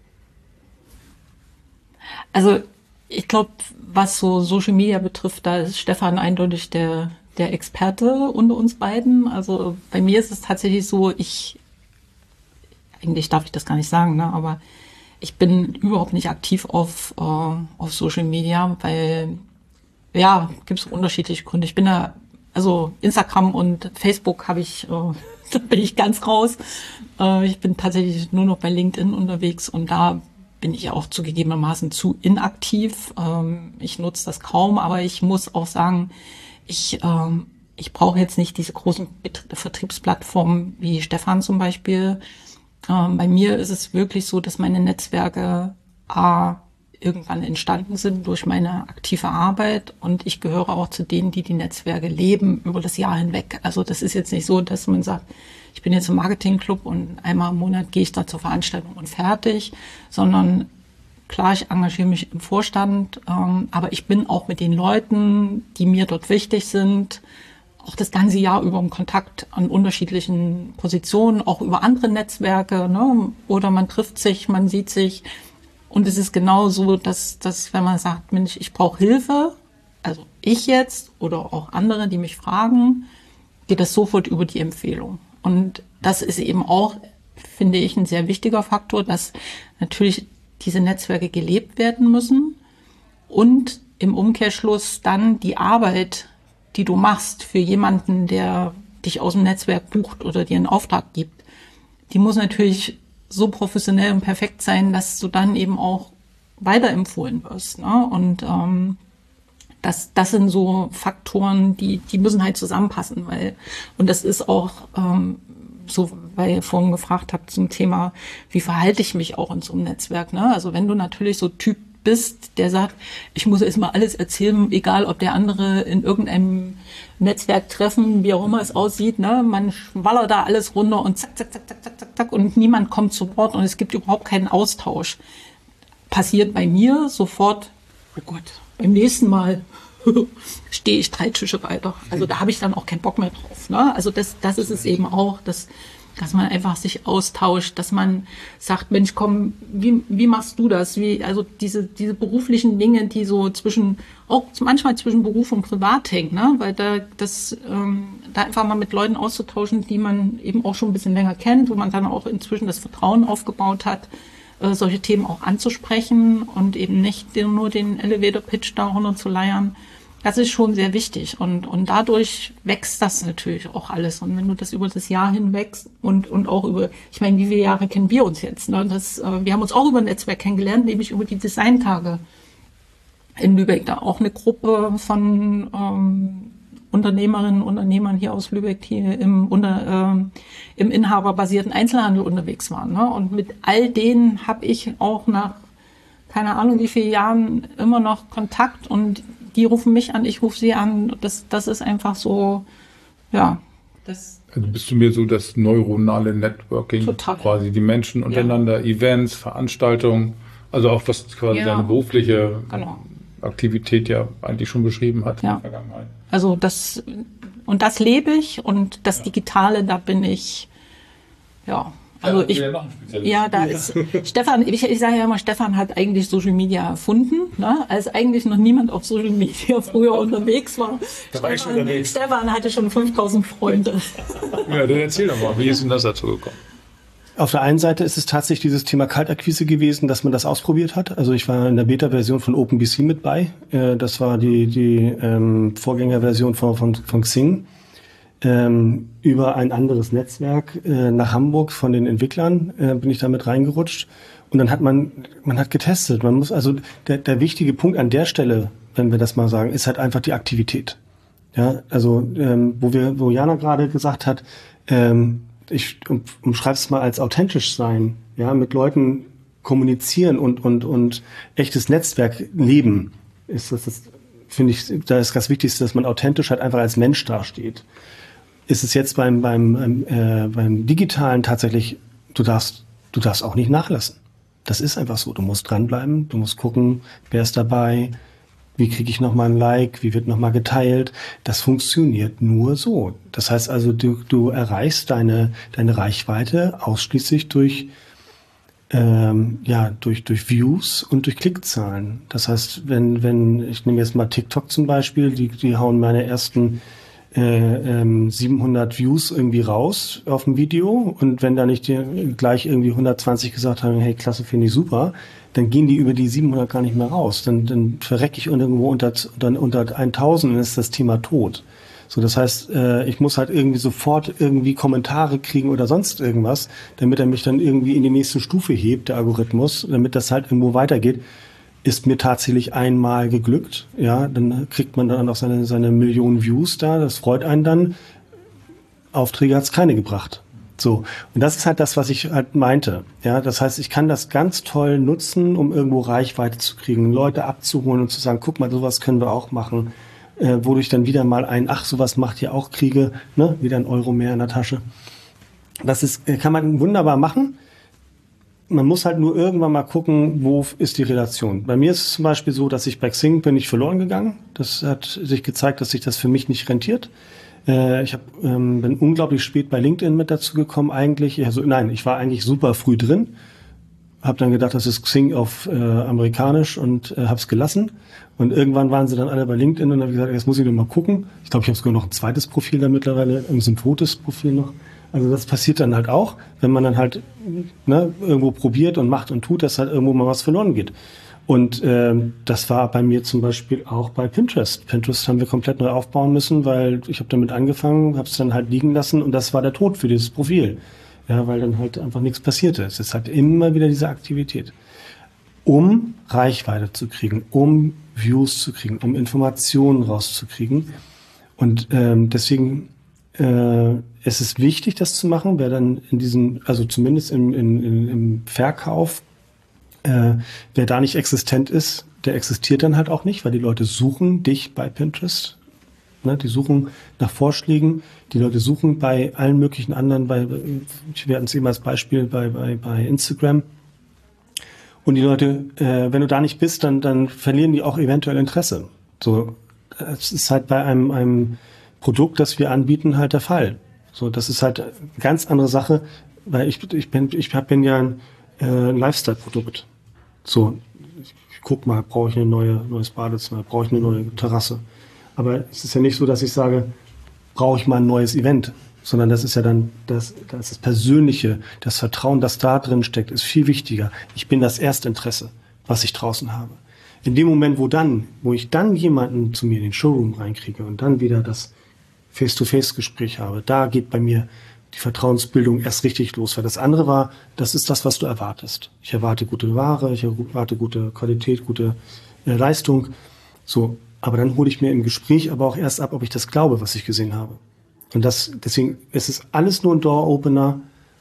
D: Also ich glaube, was so Social Media betrifft, da ist Stefan eindeutig der, der Experte unter uns beiden. Also bei mir ist es tatsächlich so, ich eigentlich darf ich das gar nicht sagen, ne? Aber ich bin überhaupt nicht aktiv auf, äh, auf Social Media, weil, ja, gibt es unterschiedliche Gründe. Ich bin da, also Instagram und Facebook habe ich, äh, da bin ich ganz raus. Äh, ich bin tatsächlich nur noch bei LinkedIn unterwegs und da bin ich auch zugegebenermaßen zu inaktiv. Ähm, ich nutze das kaum, aber ich muss auch sagen, ich, ähm, ich brauche jetzt nicht diese großen Vertriebsplattformen wie Stefan zum Beispiel. Ähm, bei mir ist es wirklich so, dass meine Netzwerke A, irgendwann entstanden sind durch meine aktive Arbeit und ich gehöre auch zu denen, die die Netzwerke leben über das Jahr hinweg. Also das ist jetzt nicht so, dass man sagt, ich bin jetzt im Marketingclub und einmal im Monat gehe ich da zur Veranstaltung und fertig, sondern klar, ich engagiere mich im Vorstand, ähm, aber ich bin auch mit den Leuten, die mir dort wichtig sind, auch das ganze Jahr über im Kontakt an unterschiedlichen Positionen, auch über andere Netzwerke, ne? Oder man trifft sich, man sieht sich. Und es ist genau so, dass, dass wenn man sagt, Mensch, ich brauche Hilfe, also ich jetzt oder auch andere, die mich fragen, geht das sofort über die Empfehlung. Und das ist eben auch, finde ich, ein sehr wichtiger Faktor, dass natürlich diese Netzwerke gelebt werden müssen und im Umkehrschluss dann die Arbeit, die du machst für jemanden, der dich aus dem Netzwerk bucht oder dir einen Auftrag gibt, die muss natürlich so professionell und perfekt sein, dass du dann eben auch weiterempfohlen wirst. Ne? Und ähm, das, das sind so Faktoren, die, die müssen halt zusammenpassen, weil, und das ist auch ähm, so, weil ihr vorhin gefragt habt zum Thema, wie verhalte ich mich auch in so einem Netzwerk. Ne? Also wenn du natürlich so Typ bist, der sagt, ich muss erst mal alles erzählen, egal ob der andere in irgendeinem Netzwerk treffen, wie auch immer es aussieht, ne? Man schwallert da alles runter und zack, zack, zack, zack, zack, zack, zack und niemand kommt zu Wort und es gibt überhaupt keinen Austausch. Passiert bei mir sofort, oh Gott, beim nächsten Mal stehe ich drei Tische weiter. Also da habe ich dann auch keinen Bock mehr drauf. Ne? Also das, das ist es eben auch, dass, dass man einfach sich austauscht, dass man sagt, Mensch, komm, wie, wie machst du das? Wie, also diese, diese beruflichen Dinge, die so zwischen, auch manchmal zwischen Beruf und Privat hängen, ne? Weil da das, ähm, da einfach mal mit Leuten auszutauschen, die man eben auch schon ein bisschen länger kennt, wo man dann auch inzwischen das Vertrauen aufgebaut hat, äh, solche Themen auch anzusprechen und eben nicht nur den Elevator-Pitch da runter zu leiern. Das ist schon sehr wichtig und, und dadurch wächst das natürlich auch alles. Und wenn du das über das Jahr hinweg und, und auch über, ich meine, wie viele Jahre kennen wir uns jetzt? Ne? Das, äh, wir haben uns auch über ein Netzwerk kennengelernt, nämlich über die Designtage in Lübeck. Da auch eine Gruppe von ähm, Unternehmerinnen und Unternehmern hier aus Lübeck, die im, unter, äh, im inhaberbasierten Einzelhandel unterwegs waren. Ne? Und mit all denen habe ich auch nach, keine Ahnung wie viele Jahren, immer noch Kontakt und die rufen mich an, ich rufe sie an. Das, das ist einfach so, ja. Das
B: also bist du mir so das neuronale Networking,
D: total.
B: Quasi die Menschen untereinander, ja. Events, Veranstaltungen, also auch was quasi ja. deine berufliche genau. Aktivität ja eigentlich schon beschrieben hat
D: ja.
B: in der Vergangenheit.
D: Also das, und das lebe ich und das ja. Digitale, da bin ich, ja. Also ich, ja, da ist Stefan, ich, ich sage ja immer, Stefan hat eigentlich Social Media erfunden, ne? Als eigentlich noch niemand auf Social Media früher unterwegs war.
E: Da war ich schon unterwegs.
D: Stefan hatte schon fünftausend Freunde.
B: Ja, dann erzähl doch mal, wie ist denn das dazu gekommen?
E: Auf der einen Seite ist es tatsächlich dieses Thema Kaltakquise gewesen, dass man das ausprobiert hat. Also ich war in der Beta-Version von OpenBC mit bei. Das war die, die ähm, Vorgängerversion von, von, von Xing. Ähm, über ein anderes Netzwerk äh, nach Hamburg von den Entwicklern äh, bin ich damit reingerutscht und dann hat man man hat getestet. Man muss also der der wichtige Punkt an der Stelle, wenn wir das mal sagen, ist halt einfach die Aktivität. Ja, also ähm, wo wir wo Jana gerade gesagt hat, ähm, ich um, umschreib's mal als authentisch sein, ja, mit Leuten kommunizieren und und und echtes Netzwerk leben, ist das, das finde ich, da ist das Wichtigste, dass man authentisch halt einfach als Mensch dasteht. Ist es jetzt beim beim äh, beim Digitalen tatsächlich, du darfst du darfst auch nicht nachlassen. Das ist einfach so. Du musst dranbleiben, du musst gucken, wer ist dabei, wie kriege ich nochmal ein Like, wie wird nochmal geteilt. Das funktioniert nur so. Das heißt also, du, du erreichst deine deine Reichweite ausschließlich durch ähm, ja durch durch Views und durch Klickzahlen. Das heißt, wenn wenn ich nehme jetzt mal TikTok zum Beispiel, die die hauen meine ersten Äh, ähm, siebenhundert Views irgendwie raus auf dem Video und wenn da nicht die, gleich irgendwie hundertzwanzig gesagt haben, hey, klasse, finde ich super, dann gehen die über die siebenhundert gar nicht mehr raus. Dann, dann verrecke ich irgendwo unter, dann unter tausend und ist das Thema tot. So, das heißt, äh, ich muss halt irgendwie sofort irgendwie Kommentare kriegen oder sonst irgendwas, damit er mich dann irgendwie in die nächste Stufe hebt, der Algorithmus, damit das halt irgendwo weitergeht. Ist mir tatsächlich einmal geglückt, ja, dann kriegt man dann auch seine, seine Millionen Views da, das freut einen dann. Aufträge hat es keine gebracht. So. Und das ist halt das, was ich halt meinte, ja. Das heißt, ich kann das ganz toll nutzen, um irgendwo Reichweite zu kriegen, Leute abzuholen und zu sagen, guck mal, sowas können wir auch machen, äh, wodurch dann wieder mal ein, ach, sowas macht ihr auch, kriege, ne, wieder ein Euro mehr in der Tasche. Das ist, kann man wunderbar machen. Man muss halt nur irgendwann mal gucken, wo ist die Relation. Bei mir ist es zum Beispiel so, dass ich bei Xing bin ich verloren gegangen. Das hat sich gezeigt, dass sich das für mich nicht rentiert. Äh, ich hab, ähm, bin unglaublich spät bei LinkedIn mit dazu gekommen eigentlich. Also nein, ich war eigentlich super früh drin. Habe dann gedacht, das ist Xing auf äh, amerikanisch und äh, habe es gelassen. Und irgendwann waren sie dann alle bei LinkedIn und habe gesagt, jetzt muss ich noch mal gucken. Ich glaube, ich habe sogar noch ein zweites Profil da mittlerweile, so ein Fotos-Profil noch. Also das passiert dann halt auch, wenn man dann halt ne, irgendwo probiert und macht und tut, dass halt irgendwo mal was verloren geht. Und ähm, das war bei mir zum Beispiel auch bei Pinterest. Pinterest haben wir komplett neu aufbauen müssen, weil ich habe damit angefangen, habe es dann halt liegen lassen und das war der Tod für dieses Profil. Ja, weil dann halt einfach nichts passierte. Es ist halt immer wieder diese Aktivität. um Reichweite zu kriegen, um Views zu kriegen, um Informationen rauszukriegen. Und ähm, deswegen äh, es ist wichtig, das zu machen, wer dann in diesem, also zumindest im, in, in, im Verkauf, äh, wer da nicht existent ist, der existiert dann halt auch nicht, weil die Leute suchen dich bei Pinterest. Ne, die suchen nach Vorschlägen, die Leute suchen bei allen möglichen anderen, bei, wir hatten es eben als Beispiel bei, bei, bei Instagram. Und die Leute, äh, wenn du da nicht bist, dann, dann verlieren die auch eventuell Interesse. So, es ist halt bei einem, einem Produkt, das wir anbieten, halt der Fall. So, das ist halt eine ganz andere Sache, weil ich, ich bin, ich hab, bin ja ein, äh, ein Lifestyle-Produkt. So, ich, ich guck mal, brauche ich ein neue, neues Badezimmer, brauche ich eine neue Terrasse. Aber es ist ja nicht so, dass ich sage, brauche ich mal ein neues Event, sondern das ist ja dann das, das, das Persönliche, das Vertrauen, das da drin steckt, ist viel wichtiger. Ich bin das Erstinteresse, was ich draußen habe. In dem Moment, wo dann, wo ich dann jemanden zu mir in den Showroom reinkriege und dann wieder das Face-to-Face-Gespräch habe, da geht bei mir die Vertrauensbildung erst richtig los. Weil das andere war, das ist das, was du erwartest. Ich erwarte gute Ware, ich erwarte gute Qualität, gute äh, Leistung. So, aber dann hole ich mir im Gespräch aber auch erst ab, ob ich das glaube, was ich gesehen habe. Und das, deswegen ist es alles nur ein Door-Opener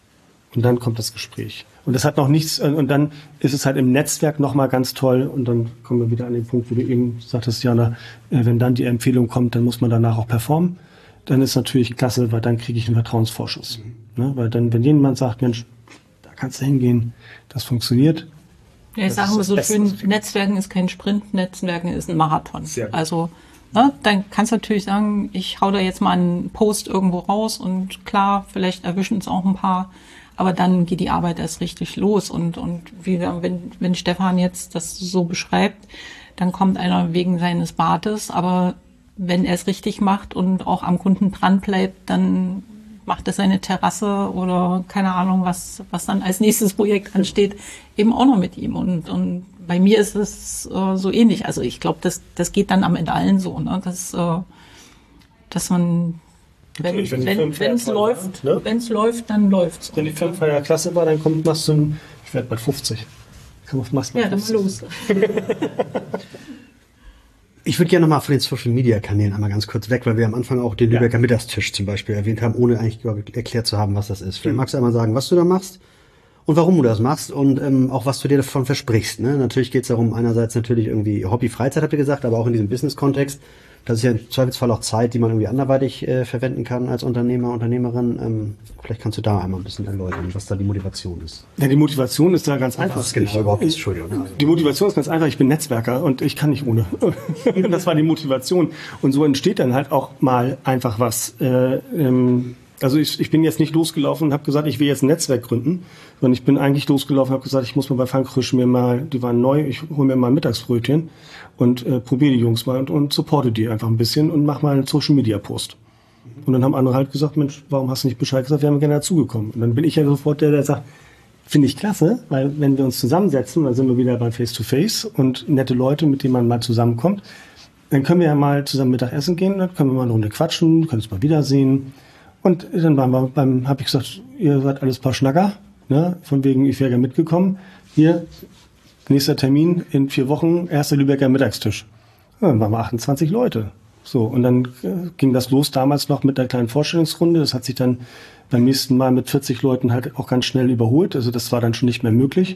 E: und dann kommt das Gespräch. Und das hat noch nichts, und dann ist es halt im Netzwerk nochmal ganz toll und dann kommen wir wieder an den Punkt, wo du eben sagtest, Jana, wenn dann die Empfehlung kommt, dann muss man danach auch performen. Dann ist natürlich klasse, weil dann kriege ich einen Vertrauensvorschuss. Mhm. Ne? Weil dann, wenn jemand sagt, Mensch, da kannst du hingehen, das funktioniert.
D: Ja, ich sage mal so schön, Netzwerken ist kein Sprint, Netzwerken ist ein Marathon. Also, ne, dann kannst du natürlich sagen, ich hau da jetzt mal einen Post irgendwo raus und klar, vielleicht erwischen es auch ein paar, aber dann geht die Arbeit erst richtig los und, und wie, wenn, wenn Stefan jetzt das so beschreibt, dann kommt einer wegen seines Bades, aber wenn er es richtig macht und auch am Kunden dran bleibt, dann macht er seine Terrasse oder keine Ahnung, was was dann als nächstes Projekt ansteht, eben auch noch mit ihm. Und, und bei mir ist es äh, so ähnlich. Also ich glaube, das das geht dann am Ende allen so, ne? Dass, äh, dass man, wenn es wenn, wenn, läuft, ne? wenn es läuft, dann läuft's.
E: Wenn die fünf in der Klasse war, dann kommt machst du, ich werde bald fünfzig. Machst
D: ja, dann mal los.
C: Ich würde gerne nochmal von den Social-Media-Kanälen einmal ganz kurz weg, weil wir am Anfang auch den Lübecker ja. Mittagstisch zum Beispiel erwähnt haben, ohne eigentlich erklärt zu haben, was das ist. Vielleicht magst du einmal sagen, was du da machst und warum du das machst und ähm, auch was du dir davon versprichst. Ne? Natürlich geht es darum, einerseits natürlich irgendwie Hobby, Freizeit, habt ihr gesagt, aber auch in diesem Business-Kontext. Das ist ja im Zweifelsfall auch Zeit, die man irgendwie anderweitig äh, verwenden kann als Unternehmer, Unternehmerin. Ähm, vielleicht kannst du da einmal ein bisschen erläutern, was da die Motivation ist.
E: Ja, die Motivation ist da ganz einfach.
C: Was genau überhaupt ist, Entschuldigung.
E: Die Motivation ist ganz einfach. Ich bin Netzwerker und ich kann nicht ohne. Das war die Motivation. Und so entsteht dann halt auch mal einfach was. Äh, ähm, also ich, ich bin jetzt nicht losgelaufen und habe gesagt, ich will jetzt ein Netzwerk gründen, sondern ich bin eigentlich losgelaufen und habe gesagt, ich muss mal bei Frank Frisch mir mal, die waren neu, ich hole mir mal ein Mittagsbrötchen und äh, probiere die Jungs mal und, und supporte die einfach ein bisschen und mach mal einen Social-Media-Post. Und dann haben andere halt gesagt, Mensch, warum hast du nicht Bescheid gesagt, wir haben gerne dazugekommen. Und dann bin ich ja sofort der, der sagt, finde ich klasse, weil wenn wir uns zusammensetzen, dann sind wir wieder beim Face-to-Face und nette Leute, mit denen man mal zusammenkommt, dann können wir ja mal zusammen Mittagessen gehen, dann können wir mal eine Runde quatschen, können uns mal wiedersehen. Und dann waren wir beim, habe ich gesagt, ihr seid alles paar Schnacker, ne? Von wegen, ich wäre ja mitgekommen. Hier, nächster Termin in vier Wochen, erster Lübecker Mittagstisch. Ja, dann waren wir achtundzwanzig Leute. So, und dann äh, ging das los damals noch mit einer kleinen Vorstellungsrunde. Das hat sich dann beim nächsten Mal mit vierzig Leuten halt auch ganz schnell überholt. Also das war dann schon nicht mehr möglich.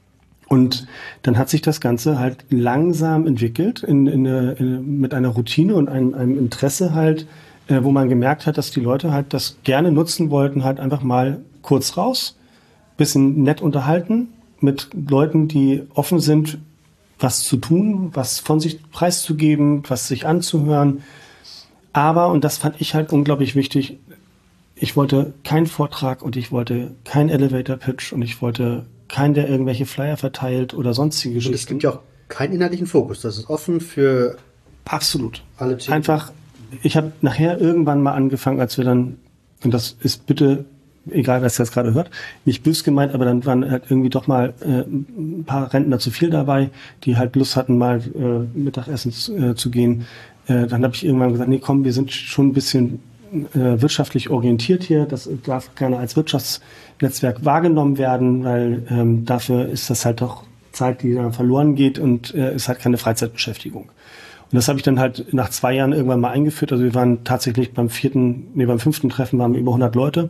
E: Und dann hat sich das Ganze halt langsam entwickelt in, in, in, mit einer Routine und einem, einem Interesse halt, äh, wo man gemerkt hat, dass die Leute halt das gerne nutzen wollten, halt einfach mal kurz raus, bisschen nett unterhalten mit Leuten, die offen sind, was zu tun, was von sich preiszugeben, was sich anzuhören. Aber, und das fand ich halt unglaublich wichtig, ich wollte keinen Vortrag und ich wollte keinen Elevator-Pitch und ich wollte keinen, der irgendwelche Flyer verteilt oder sonstige Geschichten.
C: Und es gibt ja auch keinen inhaltlichen Fokus. Das ist offen für
E: absolut alle Themen. Einfach, ich habe nachher irgendwann mal angefangen, als wir dann, und das ist bitte, egal wer es jetzt gerade hört, nicht böse gemeint, aber dann waren halt irgendwie doch mal äh, ein paar Rentner zu viel dabei, die halt Lust hatten, mal äh, Mittagessen zu, äh, zu gehen. Äh, dann habe ich irgendwann gesagt, nee, komm, wir sind schon ein bisschen äh, wirtschaftlich orientiert hier. Das darf gerne als Wirtschaftsnetzwerk wahrgenommen werden, weil ähm, dafür ist das halt doch Zeit, die dann verloren geht und äh, ist halt keine Freizeitbeschäftigung. Und das habe ich dann halt nach zwei Jahren irgendwann mal eingeführt. Also wir waren tatsächlich beim vierten, nee, beim fünften Treffen waren wir über hundert Leute.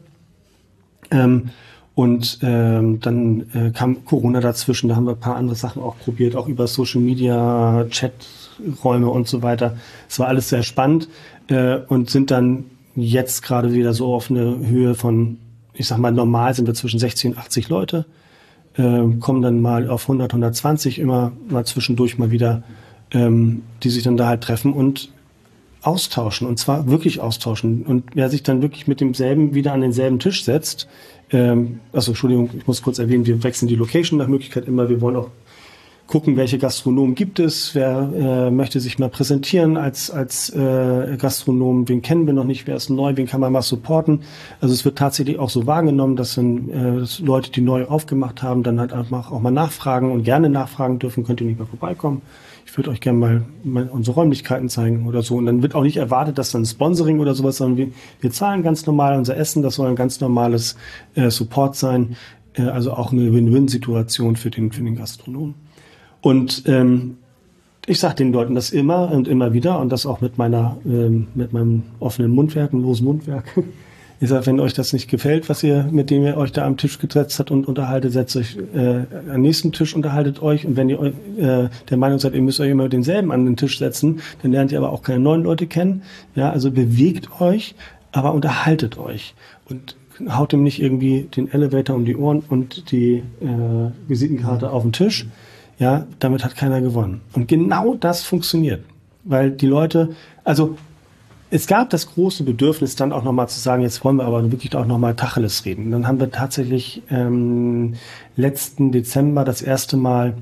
E: Ähm, und ähm, dann äh, kam Corona dazwischen. Da haben wir ein paar andere Sachen auch probiert, auch über Social Media, Chaträume und so weiter. Es war alles sehr spannend äh, und sind dann jetzt gerade wieder so auf eine Höhe von, ich sag mal, normal sind wir zwischen sechzig und achtzig Leute. Äh, kommen dann mal auf hundert, hundertzwanzig, immer mal zwischendurch mal wieder, ähm, die sich dann da halt treffen und austauschen, und zwar wirklich austauschen. Und wer sich dann wirklich mit demselben wieder an denselben Tisch setzt, ähm, also Entschuldigung, ich muss kurz erwähnen, wir wechseln die Location nach Möglichkeit immer, wir wollen auch gucken, welche Gastronomen gibt es, wer äh, möchte sich mal präsentieren als als äh, Gastronom, wen kennen wir noch nicht, wer ist neu, wen kann man mal supporten. Also es wird tatsächlich auch so wahrgenommen, dass dann äh, dass Leute, die neu aufgemacht haben, dann halt einfach auch mal nachfragen und gerne nachfragen dürfen, könnt ihr nicht mal vorbeikommen. Ich würde euch gerne mal, mal unsere Räumlichkeiten zeigen oder so. Und dann wird auch nicht erwartet, dass dann Sponsoring oder sowas, sondern wir, wir zahlen ganz normal unser Essen, das soll ein ganz normales äh, Support sein, äh, also auch eine Win-Win-Situation für den, für den Gastronomen. Und ähm, ich sage den Leuten das immer und immer wieder und das auch mit meiner ähm, mit meinem offenen Mundwerk, einem losen Mundwerk. Ich sage, wenn euch das nicht gefällt, was ihr mit dem ihr euch da am Tisch gesetzt habt und unterhaltet, setzt euch äh, am nächsten Tisch, unterhaltet euch. Und wenn ihr äh, der Meinung seid, ihr müsst euch immer denselben an den Tisch setzen, dann lernt ihr aber auch keine neuen Leute kennen. Ja, also bewegt euch, aber unterhaltet euch und haut dem nicht irgendwie den Elevator um die Ohren und die äh, Visitenkarte auf den Tisch. Ja, damit hat keiner gewonnen. Und genau das funktioniert. Weil die Leute, also es gab das große Bedürfnis, dann auch nochmal zu sagen, jetzt wollen wir aber wirklich auch nochmal Tacheles reden. Und dann haben wir tatsächlich ähm, letzten Dezember das erste Mal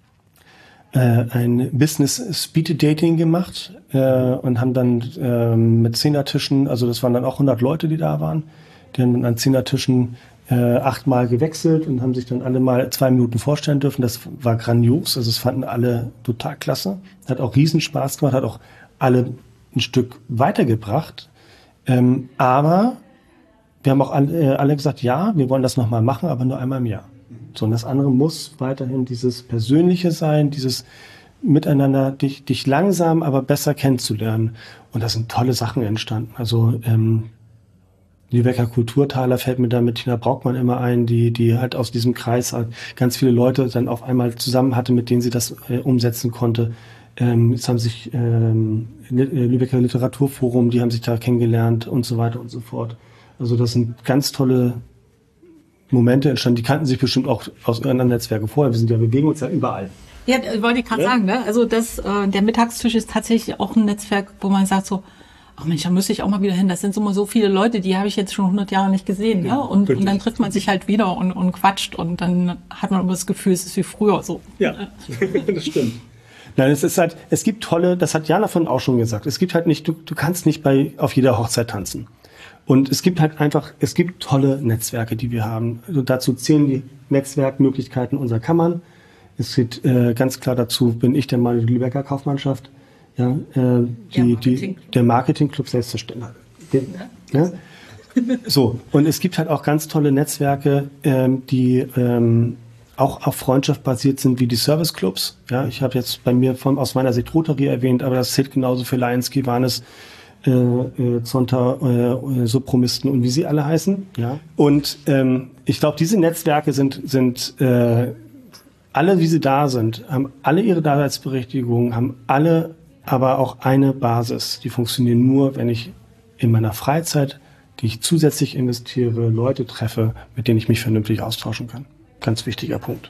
E: äh, ein Business Speed Dating gemacht äh, und haben dann äh, mit Zehnertischen, also das waren dann auch hundert Leute, die da waren, die haben an Zehnertischen Äh, achtmal gewechselt und haben sich dann alle mal zwei Minuten vorstellen dürfen. Das war grandios, also es fanden alle total klasse. Hat auch riesen Spaß gemacht, hat auch alle ein Stück weitergebracht. Ähm, aber wir haben auch alle, äh, alle gesagt, ja, wir wollen das nochmal machen, aber nur einmal im Jahr. So, und das andere muss weiterhin dieses Persönliche sein, dieses Miteinander, dich, dich langsam, aber besser kennenzulernen. Und da sind tolle Sachen entstanden. Also ähm, Lübecker Kulturtaler fällt mir da mit Tina Braukmann immer ein, die die halt aus diesem Kreis halt ganz viele Leute dann auf einmal zusammen hatte, mit denen sie das äh, umsetzen konnte. Ähm, jetzt haben sich ähm, Lübecker Literaturforum, die haben sich da kennengelernt und so weiter und so fort. Also das sind ganz tolle Momente entstanden. Die kannten sich bestimmt auch aus anderen Netzwerken vorher. Wir sind ja, wir bewegen uns ja überall.
D: Ja, wollte ich gerade
E: ja?
D: sagen, ne? Also das, äh, der Mittagstisch ist tatsächlich auch ein Netzwerk, wo man sagt so, ach Mensch, da müsste ich auch mal wieder hin. Das sind immer so viele Leute, die habe ich jetzt schon hundert Jahre nicht gesehen. Ja, ne? und, und dann trifft man sich halt wieder und, und quatscht und dann hat man immer das Gefühl, es ist wie früher so.
E: Ja, das stimmt. Nein, es ist halt, es gibt tolle, das hat Jana von auch schon gesagt, es gibt halt nicht, du, du kannst nicht bei auf jeder Hochzeit tanzen. Und es gibt halt einfach, es gibt tolle Netzwerke, die wir haben. Also dazu zählen die Netzwerkmöglichkeiten unserer Kammern. Es geht äh, ganz klar dazu, bin ich der Meinung, die Lübecker Kaufmannschaft. Ja, äh, die, die, der Marketingclub selbstverständlich. Den, ja. So, und es gibt halt auch ganz tolle Netzwerke, ähm, die ähm, auch auf Freundschaft basiert sind, wie die Serviceclubs. Ja, ich habe jetzt bei mir von, aus meiner Sicht Rotary erwähnt, aber das zählt genauso für Lions, Kiwanis, äh, äh, Zonta, äh, Supromisten und wie sie alle heißen. Ja. Und ähm, ich glaube, diese Netzwerke sind, sind äh, alle, wie sie da sind, haben alle ihre Daseinsberechtigung, haben alle aber auch eine Basis, die funktionieren nur, wenn ich in meiner Freizeit, die ich zusätzlich investiere, Leute treffe, mit denen ich mich vernünftig austauschen kann. Ganz wichtiger Punkt.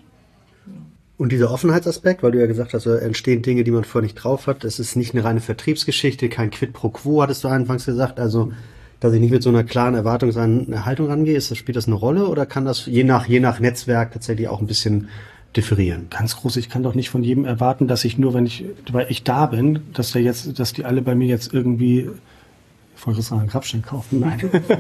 C: Und dieser Offenheitsaspekt, weil du ja gesagt hast, da entstehen Dinge, die man vorher nicht drauf hat. Es ist nicht eine reine Vertriebsgeschichte, kein Quid pro Quo, hattest du anfangs gesagt. Also, dass ich nicht mit so einer klaren Erwartungshaltung rangehe, ist das, spielt das eine Rolle oder kann das je nach, je nach Netzwerk tatsächlich auch ein bisschen differieren?
E: Ganz groß. Ich kann doch nicht von jedem erwarten, dass ich nur, wenn ich, weil ich da bin, dass der jetzt, dass die alle bei mir jetzt irgendwie, ich wollte sagen, einen Grabstein kaufen. Nein.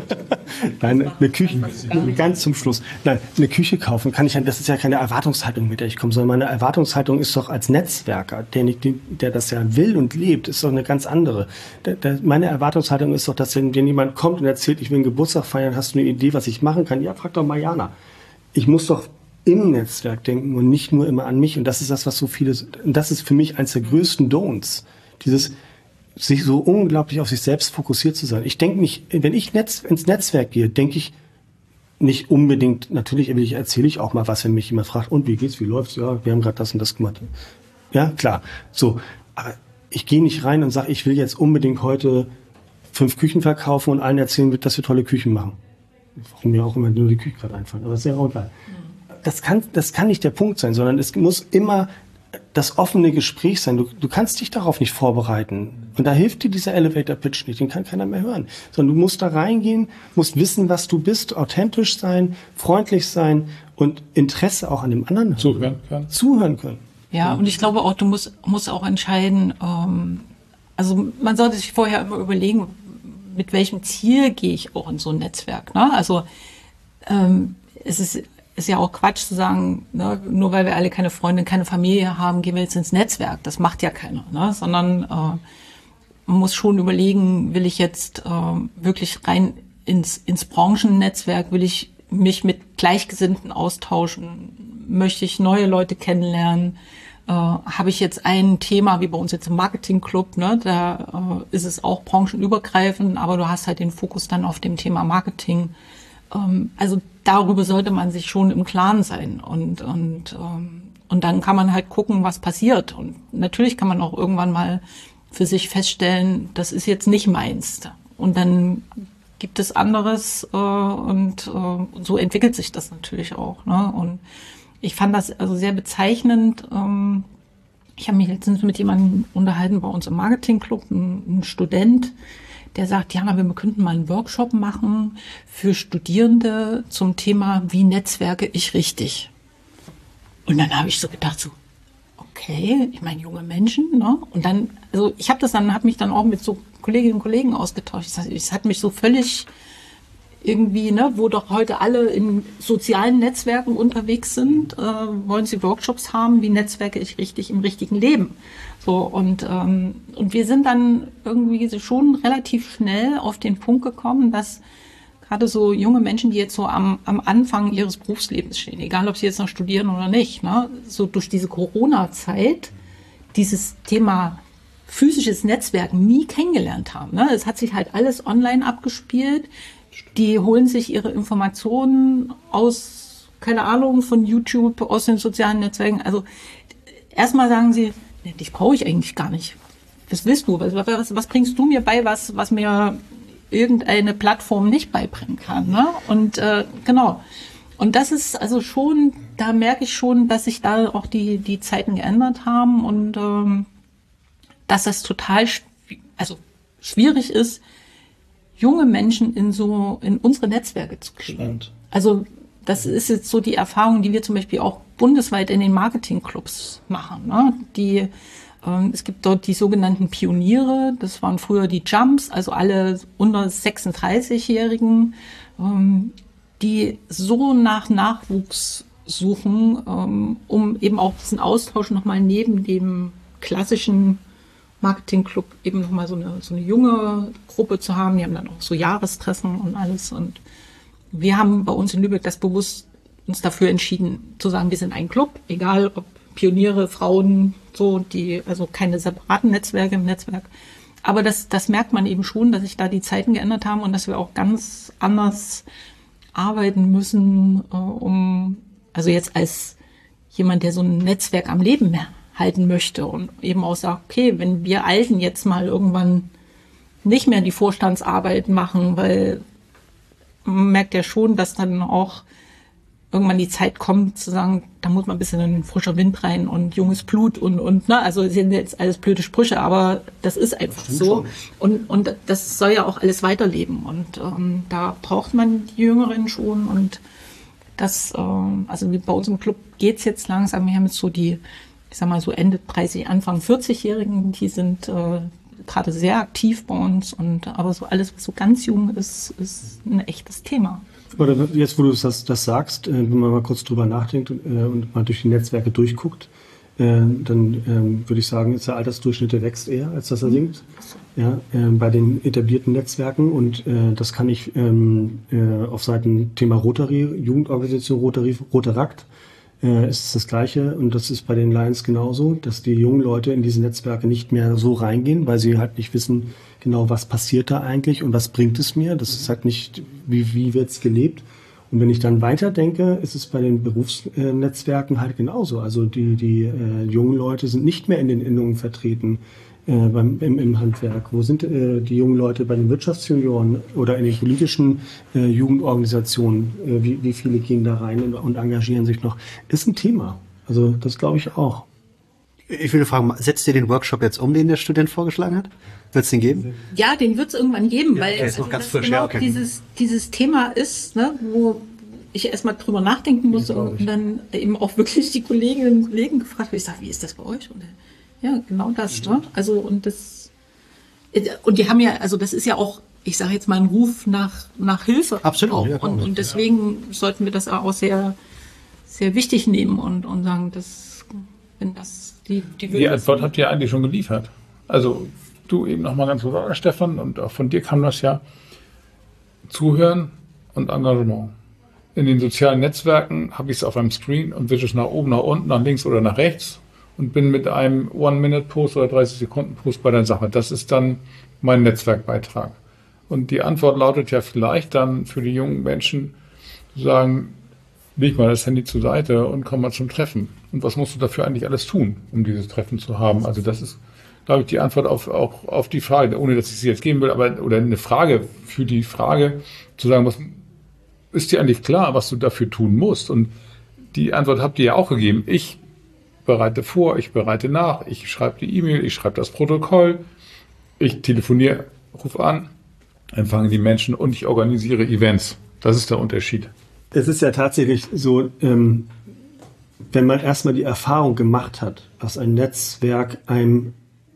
E: Nein, eine Küche, ganz zum Schluss. Nein, eine Küche kaufen kann ich ja, das ist ja keine Erwartungshaltung, mit der ich komme, sondern meine Erwartungshaltung ist doch als Netzwerker, der nicht, der das ja will und lebt, ist doch eine ganz andere. Der, der, meine Erwartungshaltung ist doch, dass wenn jemand kommt und erzählt, ich will einen Geburtstag feiern, hast du eine Idee, was ich machen kann? Ja, frag doch mal Jana. Ich muss doch im Netzwerk denken und nicht nur immer an mich. Und das ist das, was so viele, und das ist für mich eines der größten Don'ts. Dieses, sich so unglaublich auf sich selbst fokussiert zu sein. Ich denke nicht, wenn ich Netz, ins Netzwerk gehe, denke ich nicht unbedingt, natürlich erzähle ich auch mal was, wenn mich jemand fragt, und wie geht's, wie läuft's? Ja, wir haben gerade das und das gemacht. Ja, klar. So. Aber ich gehe nicht rein und sage, ich will jetzt unbedingt heute fünf Küchen verkaufen und allen erzählen, dass wir tolle Küchen machen. Warum mir auch immer nur die Küche gerade einfallen. Aber das ist ja auch egal. Das kann, das kann nicht der Punkt sein, sondern es muss immer das offene Gespräch sein. Du, du kannst dich darauf nicht vorbereiten. Und da hilft dir dieser Elevator-Pitch nicht. Den kann keiner mehr hören. Sondern du musst da reingehen, musst wissen, was du bist, authentisch sein, freundlich sein und Interesse auch an dem anderen haben.
B: Zuhören können.
E: Zuhören können.
D: Ja, und ich glaube auch, du musst, musst auch entscheiden, ähm, also man sollte sich vorher immer überlegen, mit welchem Ziel gehe ich auch in so ein Netzwerk. Ne? Also ähm, es ist ist ja auch Quatsch zu sagen, ne, nur weil wir alle keine Freundin, keine Familie haben, gehen wir jetzt ins Netzwerk. Das macht ja keiner, ne? Sondern äh, man muss schon überlegen, will ich jetzt äh, wirklich rein ins, ins Branchennetzwerk, will ich mich mit Gleichgesinnten austauschen, möchte ich neue Leute kennenlernen, äh, habe ich jetzt ein Thema, wie bei uns jetzt im Marketingclub, ne? Da äh, ist es auch branchenübergreifend, aber du hast halt den Fokus dann auf dem Thema Marketing. Ähm, also darüber sollte man sich schon im Klaren sein und und ähm, und dann kann man halt gucken, was passiert. Und natürlich kann man auch irgendwann mal für sich feststellen, das ist jetzt nicht meins. Und dann gibt es anderes äh, und äh, so entwickelt sich das natürlich auch. Ne? Und ich fand das also sehr bezeichnend. Ähm, ich habe mich letztens mit jemandem unterhalten bei uns im Marketingclub, ein, ein Student, der sagt, ja, wir könnten mal einen Workshop machen für Studierende zum Thema, wie netzwerke ich richtig. Und dann habe ich so gedacht, so, okay, ich meine, junge Menschen, ne? Und dann, also ich habe das dann, habe mich dann auch mit so Kolleginnen und Kollegen ausgetauscht. Es hat mich so völlig irgendwie, ne, wo doch heute alle in sozialen Netzwerken unterwegs sind, äh, wollen sie Workshops haben, wie netzwerke ich richtig im richtigen Leben. So, und, ähm, und wir sind dann irgendwie schon relativ schnell auf den Punkt gekommen, dass gerade so junge Menschen, die jetzt so am, am Anfang ihres Berufslebens stehen, egal ob sie jetzt noch studieren oder nicht, ne, so durch diese Corona-Zeit dieses Thema physisches Netzwerken nie kennengelernt haben. Ne? Es hat sich halt alles online abgespielt. Die holen sich ihre Informationen aus, keine Ahnung, von YouTube, aus den sozialen Netzwerken. Also erstmal sagen sie, nee, dich brauche ich eigentlich gar nicht. Was willst du? Was, was, was bringst du mir bei, was, was mir irgendeine Plattform nicht beibringen kann? Ne? Und äh, genau. Und das ist also schon, da merke ich schon, dass sich da auch die, die Zeiten geändert haben und ähm, dass das total schw- also schwierig ist, junge Menschen in so, in unsere Netzwerke zu kriegen. Spannend. Also, das ist jetzt so die Erfahrung, die wir zum Beispiel auch bundesweit in den Marketingclubs machen, ne? Die, ähm, es gibt dort die sogenannten Pioniere, das waren früher die Jumps, also alle unter sechsunddreißigjährigen, ähm, die so nach Nachwuchs suchen, ähm, um eben auch diesen Austausch nochmal neben dem klassischen Marketingclub eben nochmal so eine, so eine junge Gruppe zu haben. Die haben dann auch so Jahrestreffen und alles. Und wir haben bei uns in Lübeck das bewusst uns dafür entschieden, zu sagen, wir sind ein Club, egal ob Pioniere, Frauen, so, die, also keine separaten Netzwerke im Netzwerk. Aber das, das merkt man eben schon, dass sich da die Zeiten geändert haben und dass wir auch ganz anders arbeiten müssen, äh, um, also jetzt als jemand, der so ein Netzwerk am Leben mehr halten möchte und eben auch sagt, okay, wenn wir Alten jetzt mal irgendwann nicht mehr die Vorstandsarbeit machen, weil man merkt ja schon, dass dann auch irgendwann die Zeit kommt zu sagen, da muss man ein bisschen ein frischer Wind rein und junges Blut und, und, ne, also sind jetzt alles blöde Sprüche, aber das ist einfach das so. Und, und das soll ja auch alles weiterleben und ähm, da braucht man die Jüngeren schon und das, ähm, also wie bei uns im Club geht's jetzt langsam, wir haben jetzt so die, ich sag mal so Ende dreißig, Anfang vierzig-Jährigen, die sind äh, gerade sehr aktiv bei uns und aber so alles, was so ganz jung ist, ist ein echtes Thema.
E: Oder jetzt, wo du das, das sagst, äh, wenn man mal kurz drüber nachdenkt und, äh, und mal durch die Netzwerke durchguckt, äh, dann ähm, würde ich sagen, ist der Altersdurchschnitt, der wächst eher, als dass er sinkt. Ja, äh, bei den etablierten Netzwerken und äh, das kann ich ähm, äh, auf Seiten Thema Rotary, Jugendorganisation Rotary, Rotaract, äh, ist es das Gleiche. Und das ist bei den Lions genauso, dass die jungen Leute in diese Netzwerke nicht mehr so reingehen, weil sie halt nicht wissen, genau, was passiert da eigentlich und was bringt es mir. Das ist halt nicht, wie, wie wird es gelebt. Und wenn ich dann weiterdenke, ist es bei den Berufsnetzwerken halt genauso. Also die, die äh, jungen Leute sind nicht mehr in den Innungen vertreten äh, beim, im, im Handwerk. Wo sind äh, die jungen Leute bei den Wirtschaftsjunioren oder in den politischen äh, Jugendorganisationen? Äh, wie, wie viele gehen da rein und, und engagieren sich noch? Ist ein Thema. Also das glaube ich auch.
C: Ich will fragen, setzt ihr den Workshop jetzt um, den der Student vorgeschlagen hat? Wird es den geben?
D: Ja, den wird es irgendwann geben, weil
C: okay, ist noch ganz
D: das
C: frisch,
D: genau
C: ja, okay.
D: dieses, dieses Thema ist, ne, wo ich erstmal drüber nachdenken muss
E: Ja,
D: und dann eben auch wirklich die Kolleginnen und Kollegen gefragt habe, ich sage, wie ist das bei euch? Und ja, genau das. Mhm. Ne? Also und das und die haben ja, also das ist ja auch, ich sage jetzt mal, ein Ruf nach, nach Hilfe.
C: Absolut.
D: Auch.
C: Ja,
D: und, und deswegen ja. sollten wir das auch sehr, sehr wichtig nehmen und, und sagen, dass wenn das die die,
B: die Antwort habt ihr eigentlich schon geliefert. Also du eben noch mal ganz kurz, Stefan, und auch von dir kam das ja, Zuhören und Engagement. In den sozialen Netzwerken habe ich es auf einem Screen und wische es nach oben, nach unten, nach links oder nach rechts und bin mit einem One-Minute-Post oder dreißig-Sekunden-Post bei der Sache. Das ist dann mein Netzwerkbeitrag. Und die Antwort lautet ja vielleicht dann für die jungen Menschen zu sagen, leg mal das Handy zur Seite und komm mal zum Treffen. Und was musst du dafür eigentlich alles tun, um dieses Treffen zu haben? Also das ist, glaube ich, die Antwort auf, auch auf die Frage, ohne dass ich sie jetzt geben will, aber oder eine Frage für die Frage, zu sagen, was ist dir eigentlich klar, was du dafür tun musst? Und die Antwort habt ihr ja auch gegeben. Ich bereite vor, ich bereite nach, ich schreibe die E-Mail, ich schreibe das Protokoll, ich telefoniere, rufe an, empfange die Menschen und ich organisiere Events. Das ist der Unterschied.
E: Es ist ja tatsächlich so, ähm, wenn man erstmal die Erfahrung gemacht hat, was ein Netzwerk einem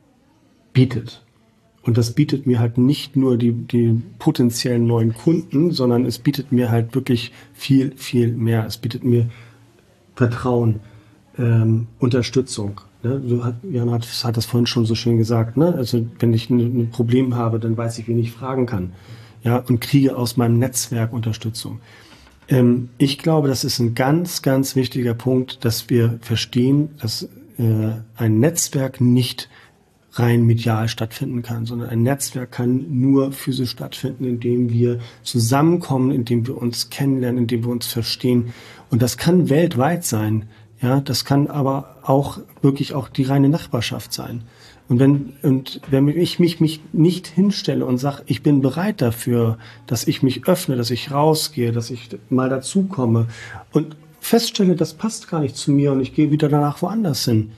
E: bietet. Und das bietet mir halt nicht nur die, die potenziellen neuen Kunden, sondern es bietet mir halt wirklich viel, viel mehr. Es bietet mir Vertrauen, ähm, Unterstützung. Ne? So hat, Jan hat, hat das vorhin schon so schön gesagt. Ne? Also wenn ich ein, ein Problem habe, dann weiß ich, wen ich fragen kann. Ja, und kriege aus meinem Netzwerk Unterstützung. Ähm, ich glaube, das ist ein ganz, ganz wichtiger Punkt, dass wir verstehen, dass äh, ein Netzwerk nicht rein medial stattfinden kann, sondern ein Netzwerk kann nur physisch stattfinden, indem wir zusammenkommen, indem wir uns kennenlernen, indem wir uns verstehen. Und das kann weltweit sein. Ja, das kann aber auch wirklich auch die reine Nachbarschaft sein. Und wenn, und wenn ich mich, mich nicht hinstelle und sage, ich bin bereit dafür, dass ich mich öffne, dass ich rausgehe, dass ich mal dazukomme und feststelle, das passt gar nicht zu mir und ich gehe wieder danach woanders hin,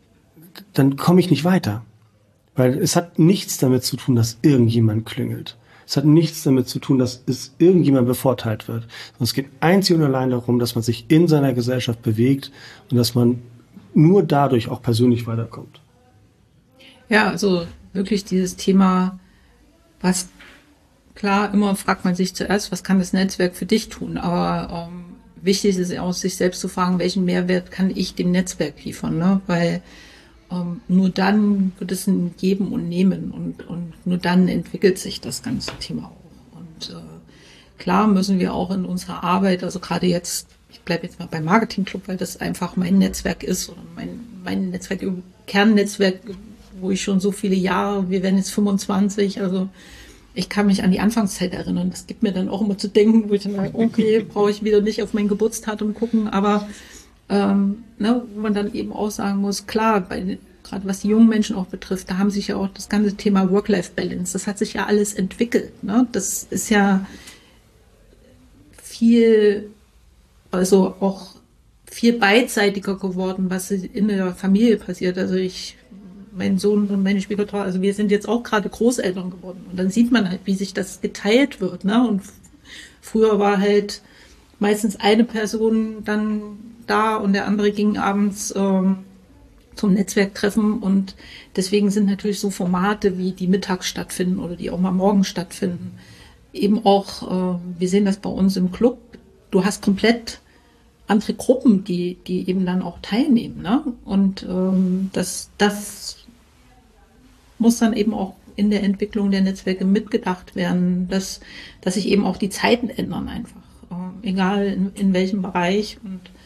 E: dann komme ich nicht weiter. Weil es hat nichts damit zu tun, dass irgendjemand klingelt. Es hat nichts damit zu tun, dass es irgendjemand bevorteilt wird. Und es geht einzig und allein darum, dass man sich in seiner Gesellschaft bewegt und dass man nur dadurch auch persönlich weiterkommt.
D: Ja, also wirklich dieses Thema, was klar, immer fragt man sich zuerst, was kann das Netzwerk für dich tun? Aber ähm, wichtig ist auch, sich selbst zu fragen, welchen Mehrwert kann ich dem Netzwerk liefern? Ne? Weil ähm, nur dann wird es ein Geben und Nehmen und, und nur dann entwickelt sich das ganze Thema auch. Und äh, klar müssen wir auch in unserer Arbeit, also gerade jetzt, ich bleibe jetzt mal beim Marketing Club, weil das einfach mein Netzwerk ist oder mein, mein Netzwerk, Kernnetzwerk, wo ich schon so viele Jahre, wir werden jetzt fünfundzwanzig, also ich kann mich an die Anfangszeit erinnern. Das gibt mir dann auch immer zu denken, wo ich dann sage, okay, brauche ich wieder nicht auf mein Geburtsdatum gucken, aber ähm, ne, wo man dann eben auch sagen muss, klar, bei, gerade was die jungen Menschen auch betrifft, da haben sich ja auch das ganze Thema Work-Life-Balance, das hat sich ja alles entwickelt. Ne? Das ist ja viel, also auch viel beidseitiger geworden, was in der Familie passiert. Also ich mein Sohn und meine Schwiegertochter, also wir sind jetzt auch gerade Großeltern geworden. Und dann sieht man halt, wie sich das geteilt wird. Ne? Und f- früher war halt meistens eine Person dann da und der andere ging abends ähm, zum Netzwerktreffen. Und deswegen sind natürlich so Formate, wie die mittags stattfinden oder die auch mal morgens stattfinden, eben auch, äh, wir sehen das bei uns im Club, du hast komplett andere Gruppen, die, die eben dann auch teilnehmen. Ne? Und ähm, das, das muss dann eben auch in der Entwicklung der Netzwerke mitgedacht werden, dass, dass sich eben auch die Zeiten ändern einfach, äh, egal in, in welchem Bereich. Und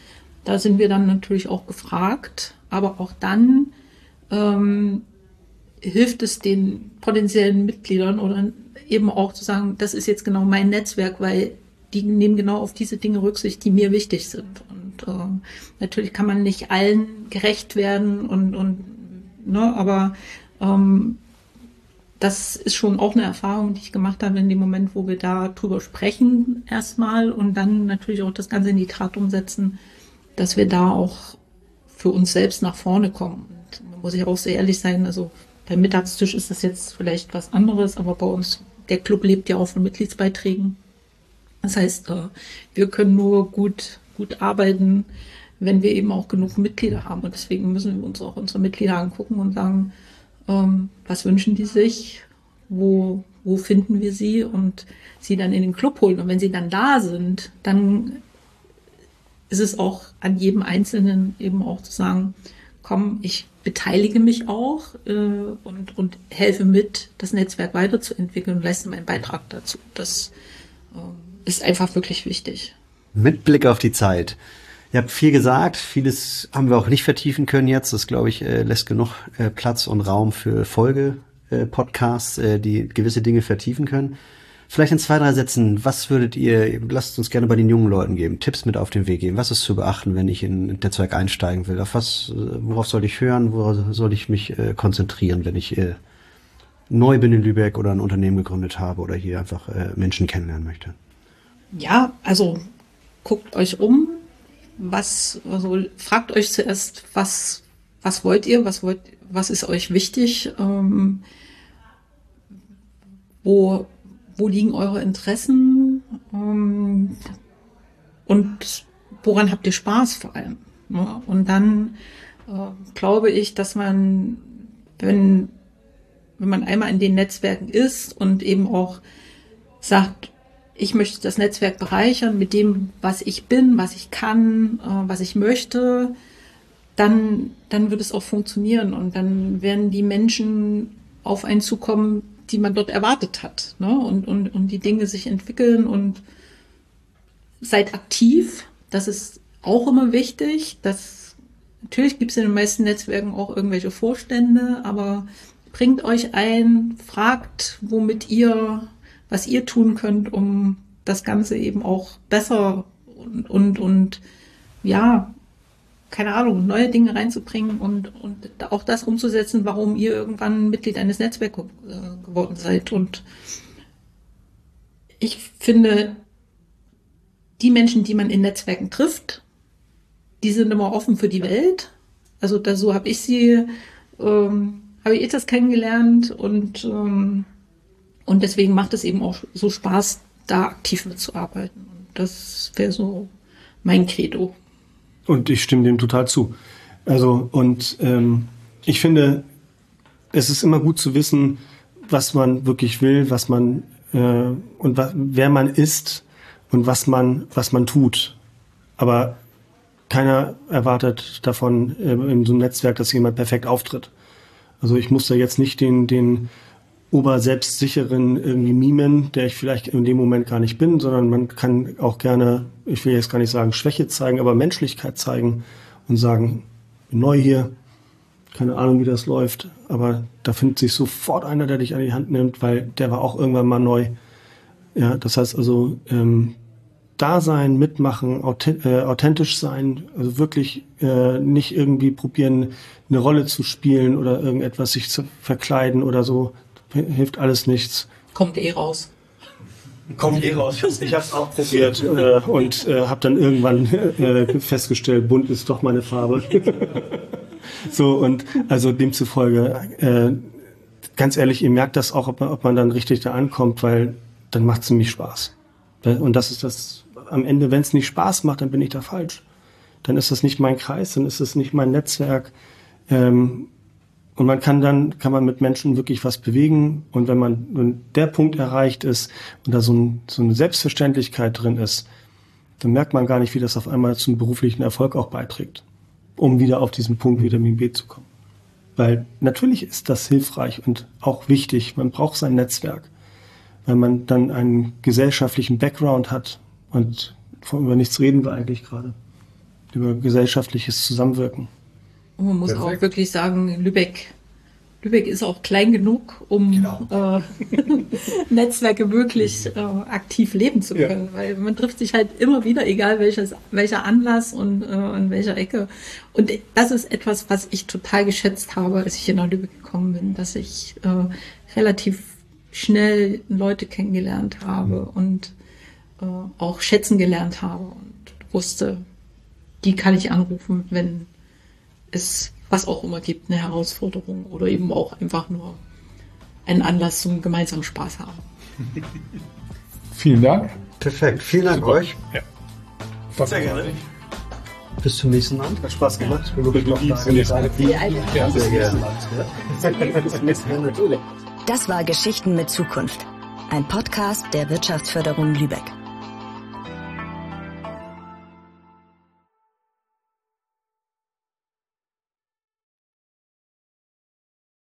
D: da sind wir dann natürlich auch gefragt, aber auch dann ähm, hilft es den potenziellen Mitgliedern oder eben auch zu sagen, das ist jetzt genau mein Netzwerk, weil die nehmen genau auf diese Dinge Rücksicht, die mir wichtig sind. Und äh, natürlich kann man nicht allen gerecht werden und, und ne, aber ähm, das ist schon auch eine Erfahrung, die ich gemacht habe in dem Moment, wo wir da drüber sprechen erstmal und dann natürlich auch das Ganze in die Tat umsetzen, dass wir da auch für uns selbst nach vorne kommen. Und man muss ich auch sehr ehrlich sein, also beim Mittagstisch ist das jetzt vielleicht was anderes, aber bei uns, der Club lebt ja auch von Mitgliedsbeiträgen. Das heißt, wir können nur gut, gut arbeiten, wenn wir eben auch genug Mitglieder haben. Und deswegen müssen wir uns auch unsere Mitglieder angucken und sagen, ähm, was wünschen die sich, wo, wo finden wir sie und sie dann in den Club holen. Und wenn sie dann da sind, dann ist es auch an jedem Einzelnen eben auch zu sagen, komm, ich beteilige mich auch äh, und, und helfe mit, das Netzwerk weiterzuentwickeln und leiste meinen Beitrag dazu. Das äh, ist einfach wirklich wichtig.
C: Mit Blick auf die Zeit. Ihr habt viel gesagt, vieles haben wir auch nicht vertiefen können jetzt. Das, glaube ich, äh, lässt genug äh, Platz und Raum für Folge-Podcasts, äh, die gewisse Dinge vertiefen können. Vielleicht in zwei, drei Sätzen, was würdet ihr, lasst uns gerne bei den jungen Leuten geben, Tipps mit auf den Weg geben. Was ist zu beachten, wenn ich in ein Netzwerk einsteigen will? Auf was, worauf soll ich hören? Worauf soll ich mich äh, konzentrieren, wenn ich äh, neu bin in Lübeck oder ein Unternehmen gegründet habe oder hier einfach äh, Menschen kennenlernen möchte?
D: Ja, also guckt euch um, was, also fragt euch zuerst, was, was wollt ihr, was wollt, was ist euch wichtig, ähm, wo, wo liegen eure Interessen ähm, und woran habt ihr Spaß vor allem. Ne? Und dann äh, glaube ich, dass man, wenn, wenn man einmal in den Netzwerken ist und eben auch sagt, ich möchte das Netzwerk bereichern mit dem, was ich bin, was ich kann, äh, was ich möchte, dann, dann wird es auch funktionieren und dann werden die Menschen auf einen zukommen, die man dort erwartet hat, ne? und, und, und die Dinge sich entwickeln und seid aktiv. Das ist auch immer wichtig. Das, natürlich gibt es in den meisten Netzwerken auch irgendwelche Vorstände, aber bringt euch ein, fragt, womit ihr was ihr tun könnt, um das Ganze eben auch besser und, und, und ja, keine Ahnung, neue Dinge reinzubringen und, und auch das umzusetzen, warum ihr irgendwann Mitglied eines Netzwerks äh, geworden seid. Und ich finde, die Menschen, die man in Netzwerken trifft, die sind immer offen für die Welt. Also da, so habe ich sie, ähm, habe ich das kennengelernt und ähm, Und deswegen macht es eben auch so Spaß, da aktiv mitzuarbeiten. Und das wäre so mein Credo.
E: Und ich stimme dem total zu. Also, und ähm, ich finde, es ist immer gut zu wissen, was man wirklich will, was man äh, und wa- wer man ist und was man, was man tut. Aber keiner erwartet davon äh, in so einem Netzwerk, dass jemand perfekt auftritt. Also ich muss da jetzt nicht den, den oberselbstsicheren irgendwie mimen, der ich vielleicht in dem Moment gar nicht bin, sondern man kann auch gerne, ich will jetzt gar nicht sagen Schwäche zeigen, aber Menschlichkeit zeigen und sagen, bin neu hier, keine Ahnung, wie das läuft, aber da findet sich sofort einer, der dich an die Hand nimmt, weil der war auch irgendwann mal neu. Ja, das heißt also, ähm, da sein, mitmachen, authent- äh, authentisch sein, also wirklich äh, nicht irgendwie probieren, eine Rolle zu spielen oder irgendetwas sich zu verkleiden oder so, hilft alles nichts.
D: Kommt eh raus.
E: Kommt eh raus. Ich habe es auch probiert äh, und äh, habe dann irgendwann äh, festgestellt, bunt ist doch meine Farbe. So, und also demzufolge, äh, ganz ehrlich, ihr merkt das auch, ob man, ob man dann richtig da ankommt, weil dann macht es nämlich Spaß. Und das ist das, am Ende, wenn es nicht Spaß macht, dann bin ich da falsch. Dann ist das nicht mein Kreis, dann ist das nicht mein Netzwerk. Ähm, Und man kann dann, kann man mit Menschen wirklich was bewegen. Und wenn man, wenn der Punkt erreicht ist und da so, ein, so eine Selbstverständlichkeit drin ist, dann merkt man gar nicht, wie das auf einmal zum beruflichen Erfolg auch beiträgt, um wieder auf diesen Punkt Vitamin B zu kommen. Weil natürlich ist das hilfreich und auch wichtig. Man braucht sein Netzwerk, weil man dann einen gesellschaftlichen Background hat. Und von über nichts reden wir eigentlich gerade. über gesellschaftliches Zusammenwirken.
D: Und man muss Perfekt. Auch wirklich sagen, Lübeck, Lübeck ist auch klein genug, um genau. äh, Netzwerke wirklich äh, aktiv leben zu können, ja. weil man trifft sich halt immer wieder, egal welches, welcher Anlass und äh, an welcher Ecke. Und das ist etwas, was ich total geschätzt habe, als ich hier nach Lübeck gekommen bin, dass ich äh, relativ schnell Leute kennengelernt habe mhm. und äh, auch schätzen gelernt habe und wusste, die kann ich anrufen, wenn es was auch immer gibt, eine Herausforderung oder eben auch einfach nur einen Anlass zum gemeinsamen Spaß haben.
B: Vielen Dank.
C: Perfekt. Vielen Dank Super. Euch.
B: Ja. Sehr gerne.
C: Bis zum nächsten Mal. Hat Spaß gemacht.
B: Ja. Bis zum nächsten Mal.
C: Ja, sehr gerne.
A: Das war Geschichten mit Zukunft. Ein Podcast der Wirtschaftsförderung Lübeck.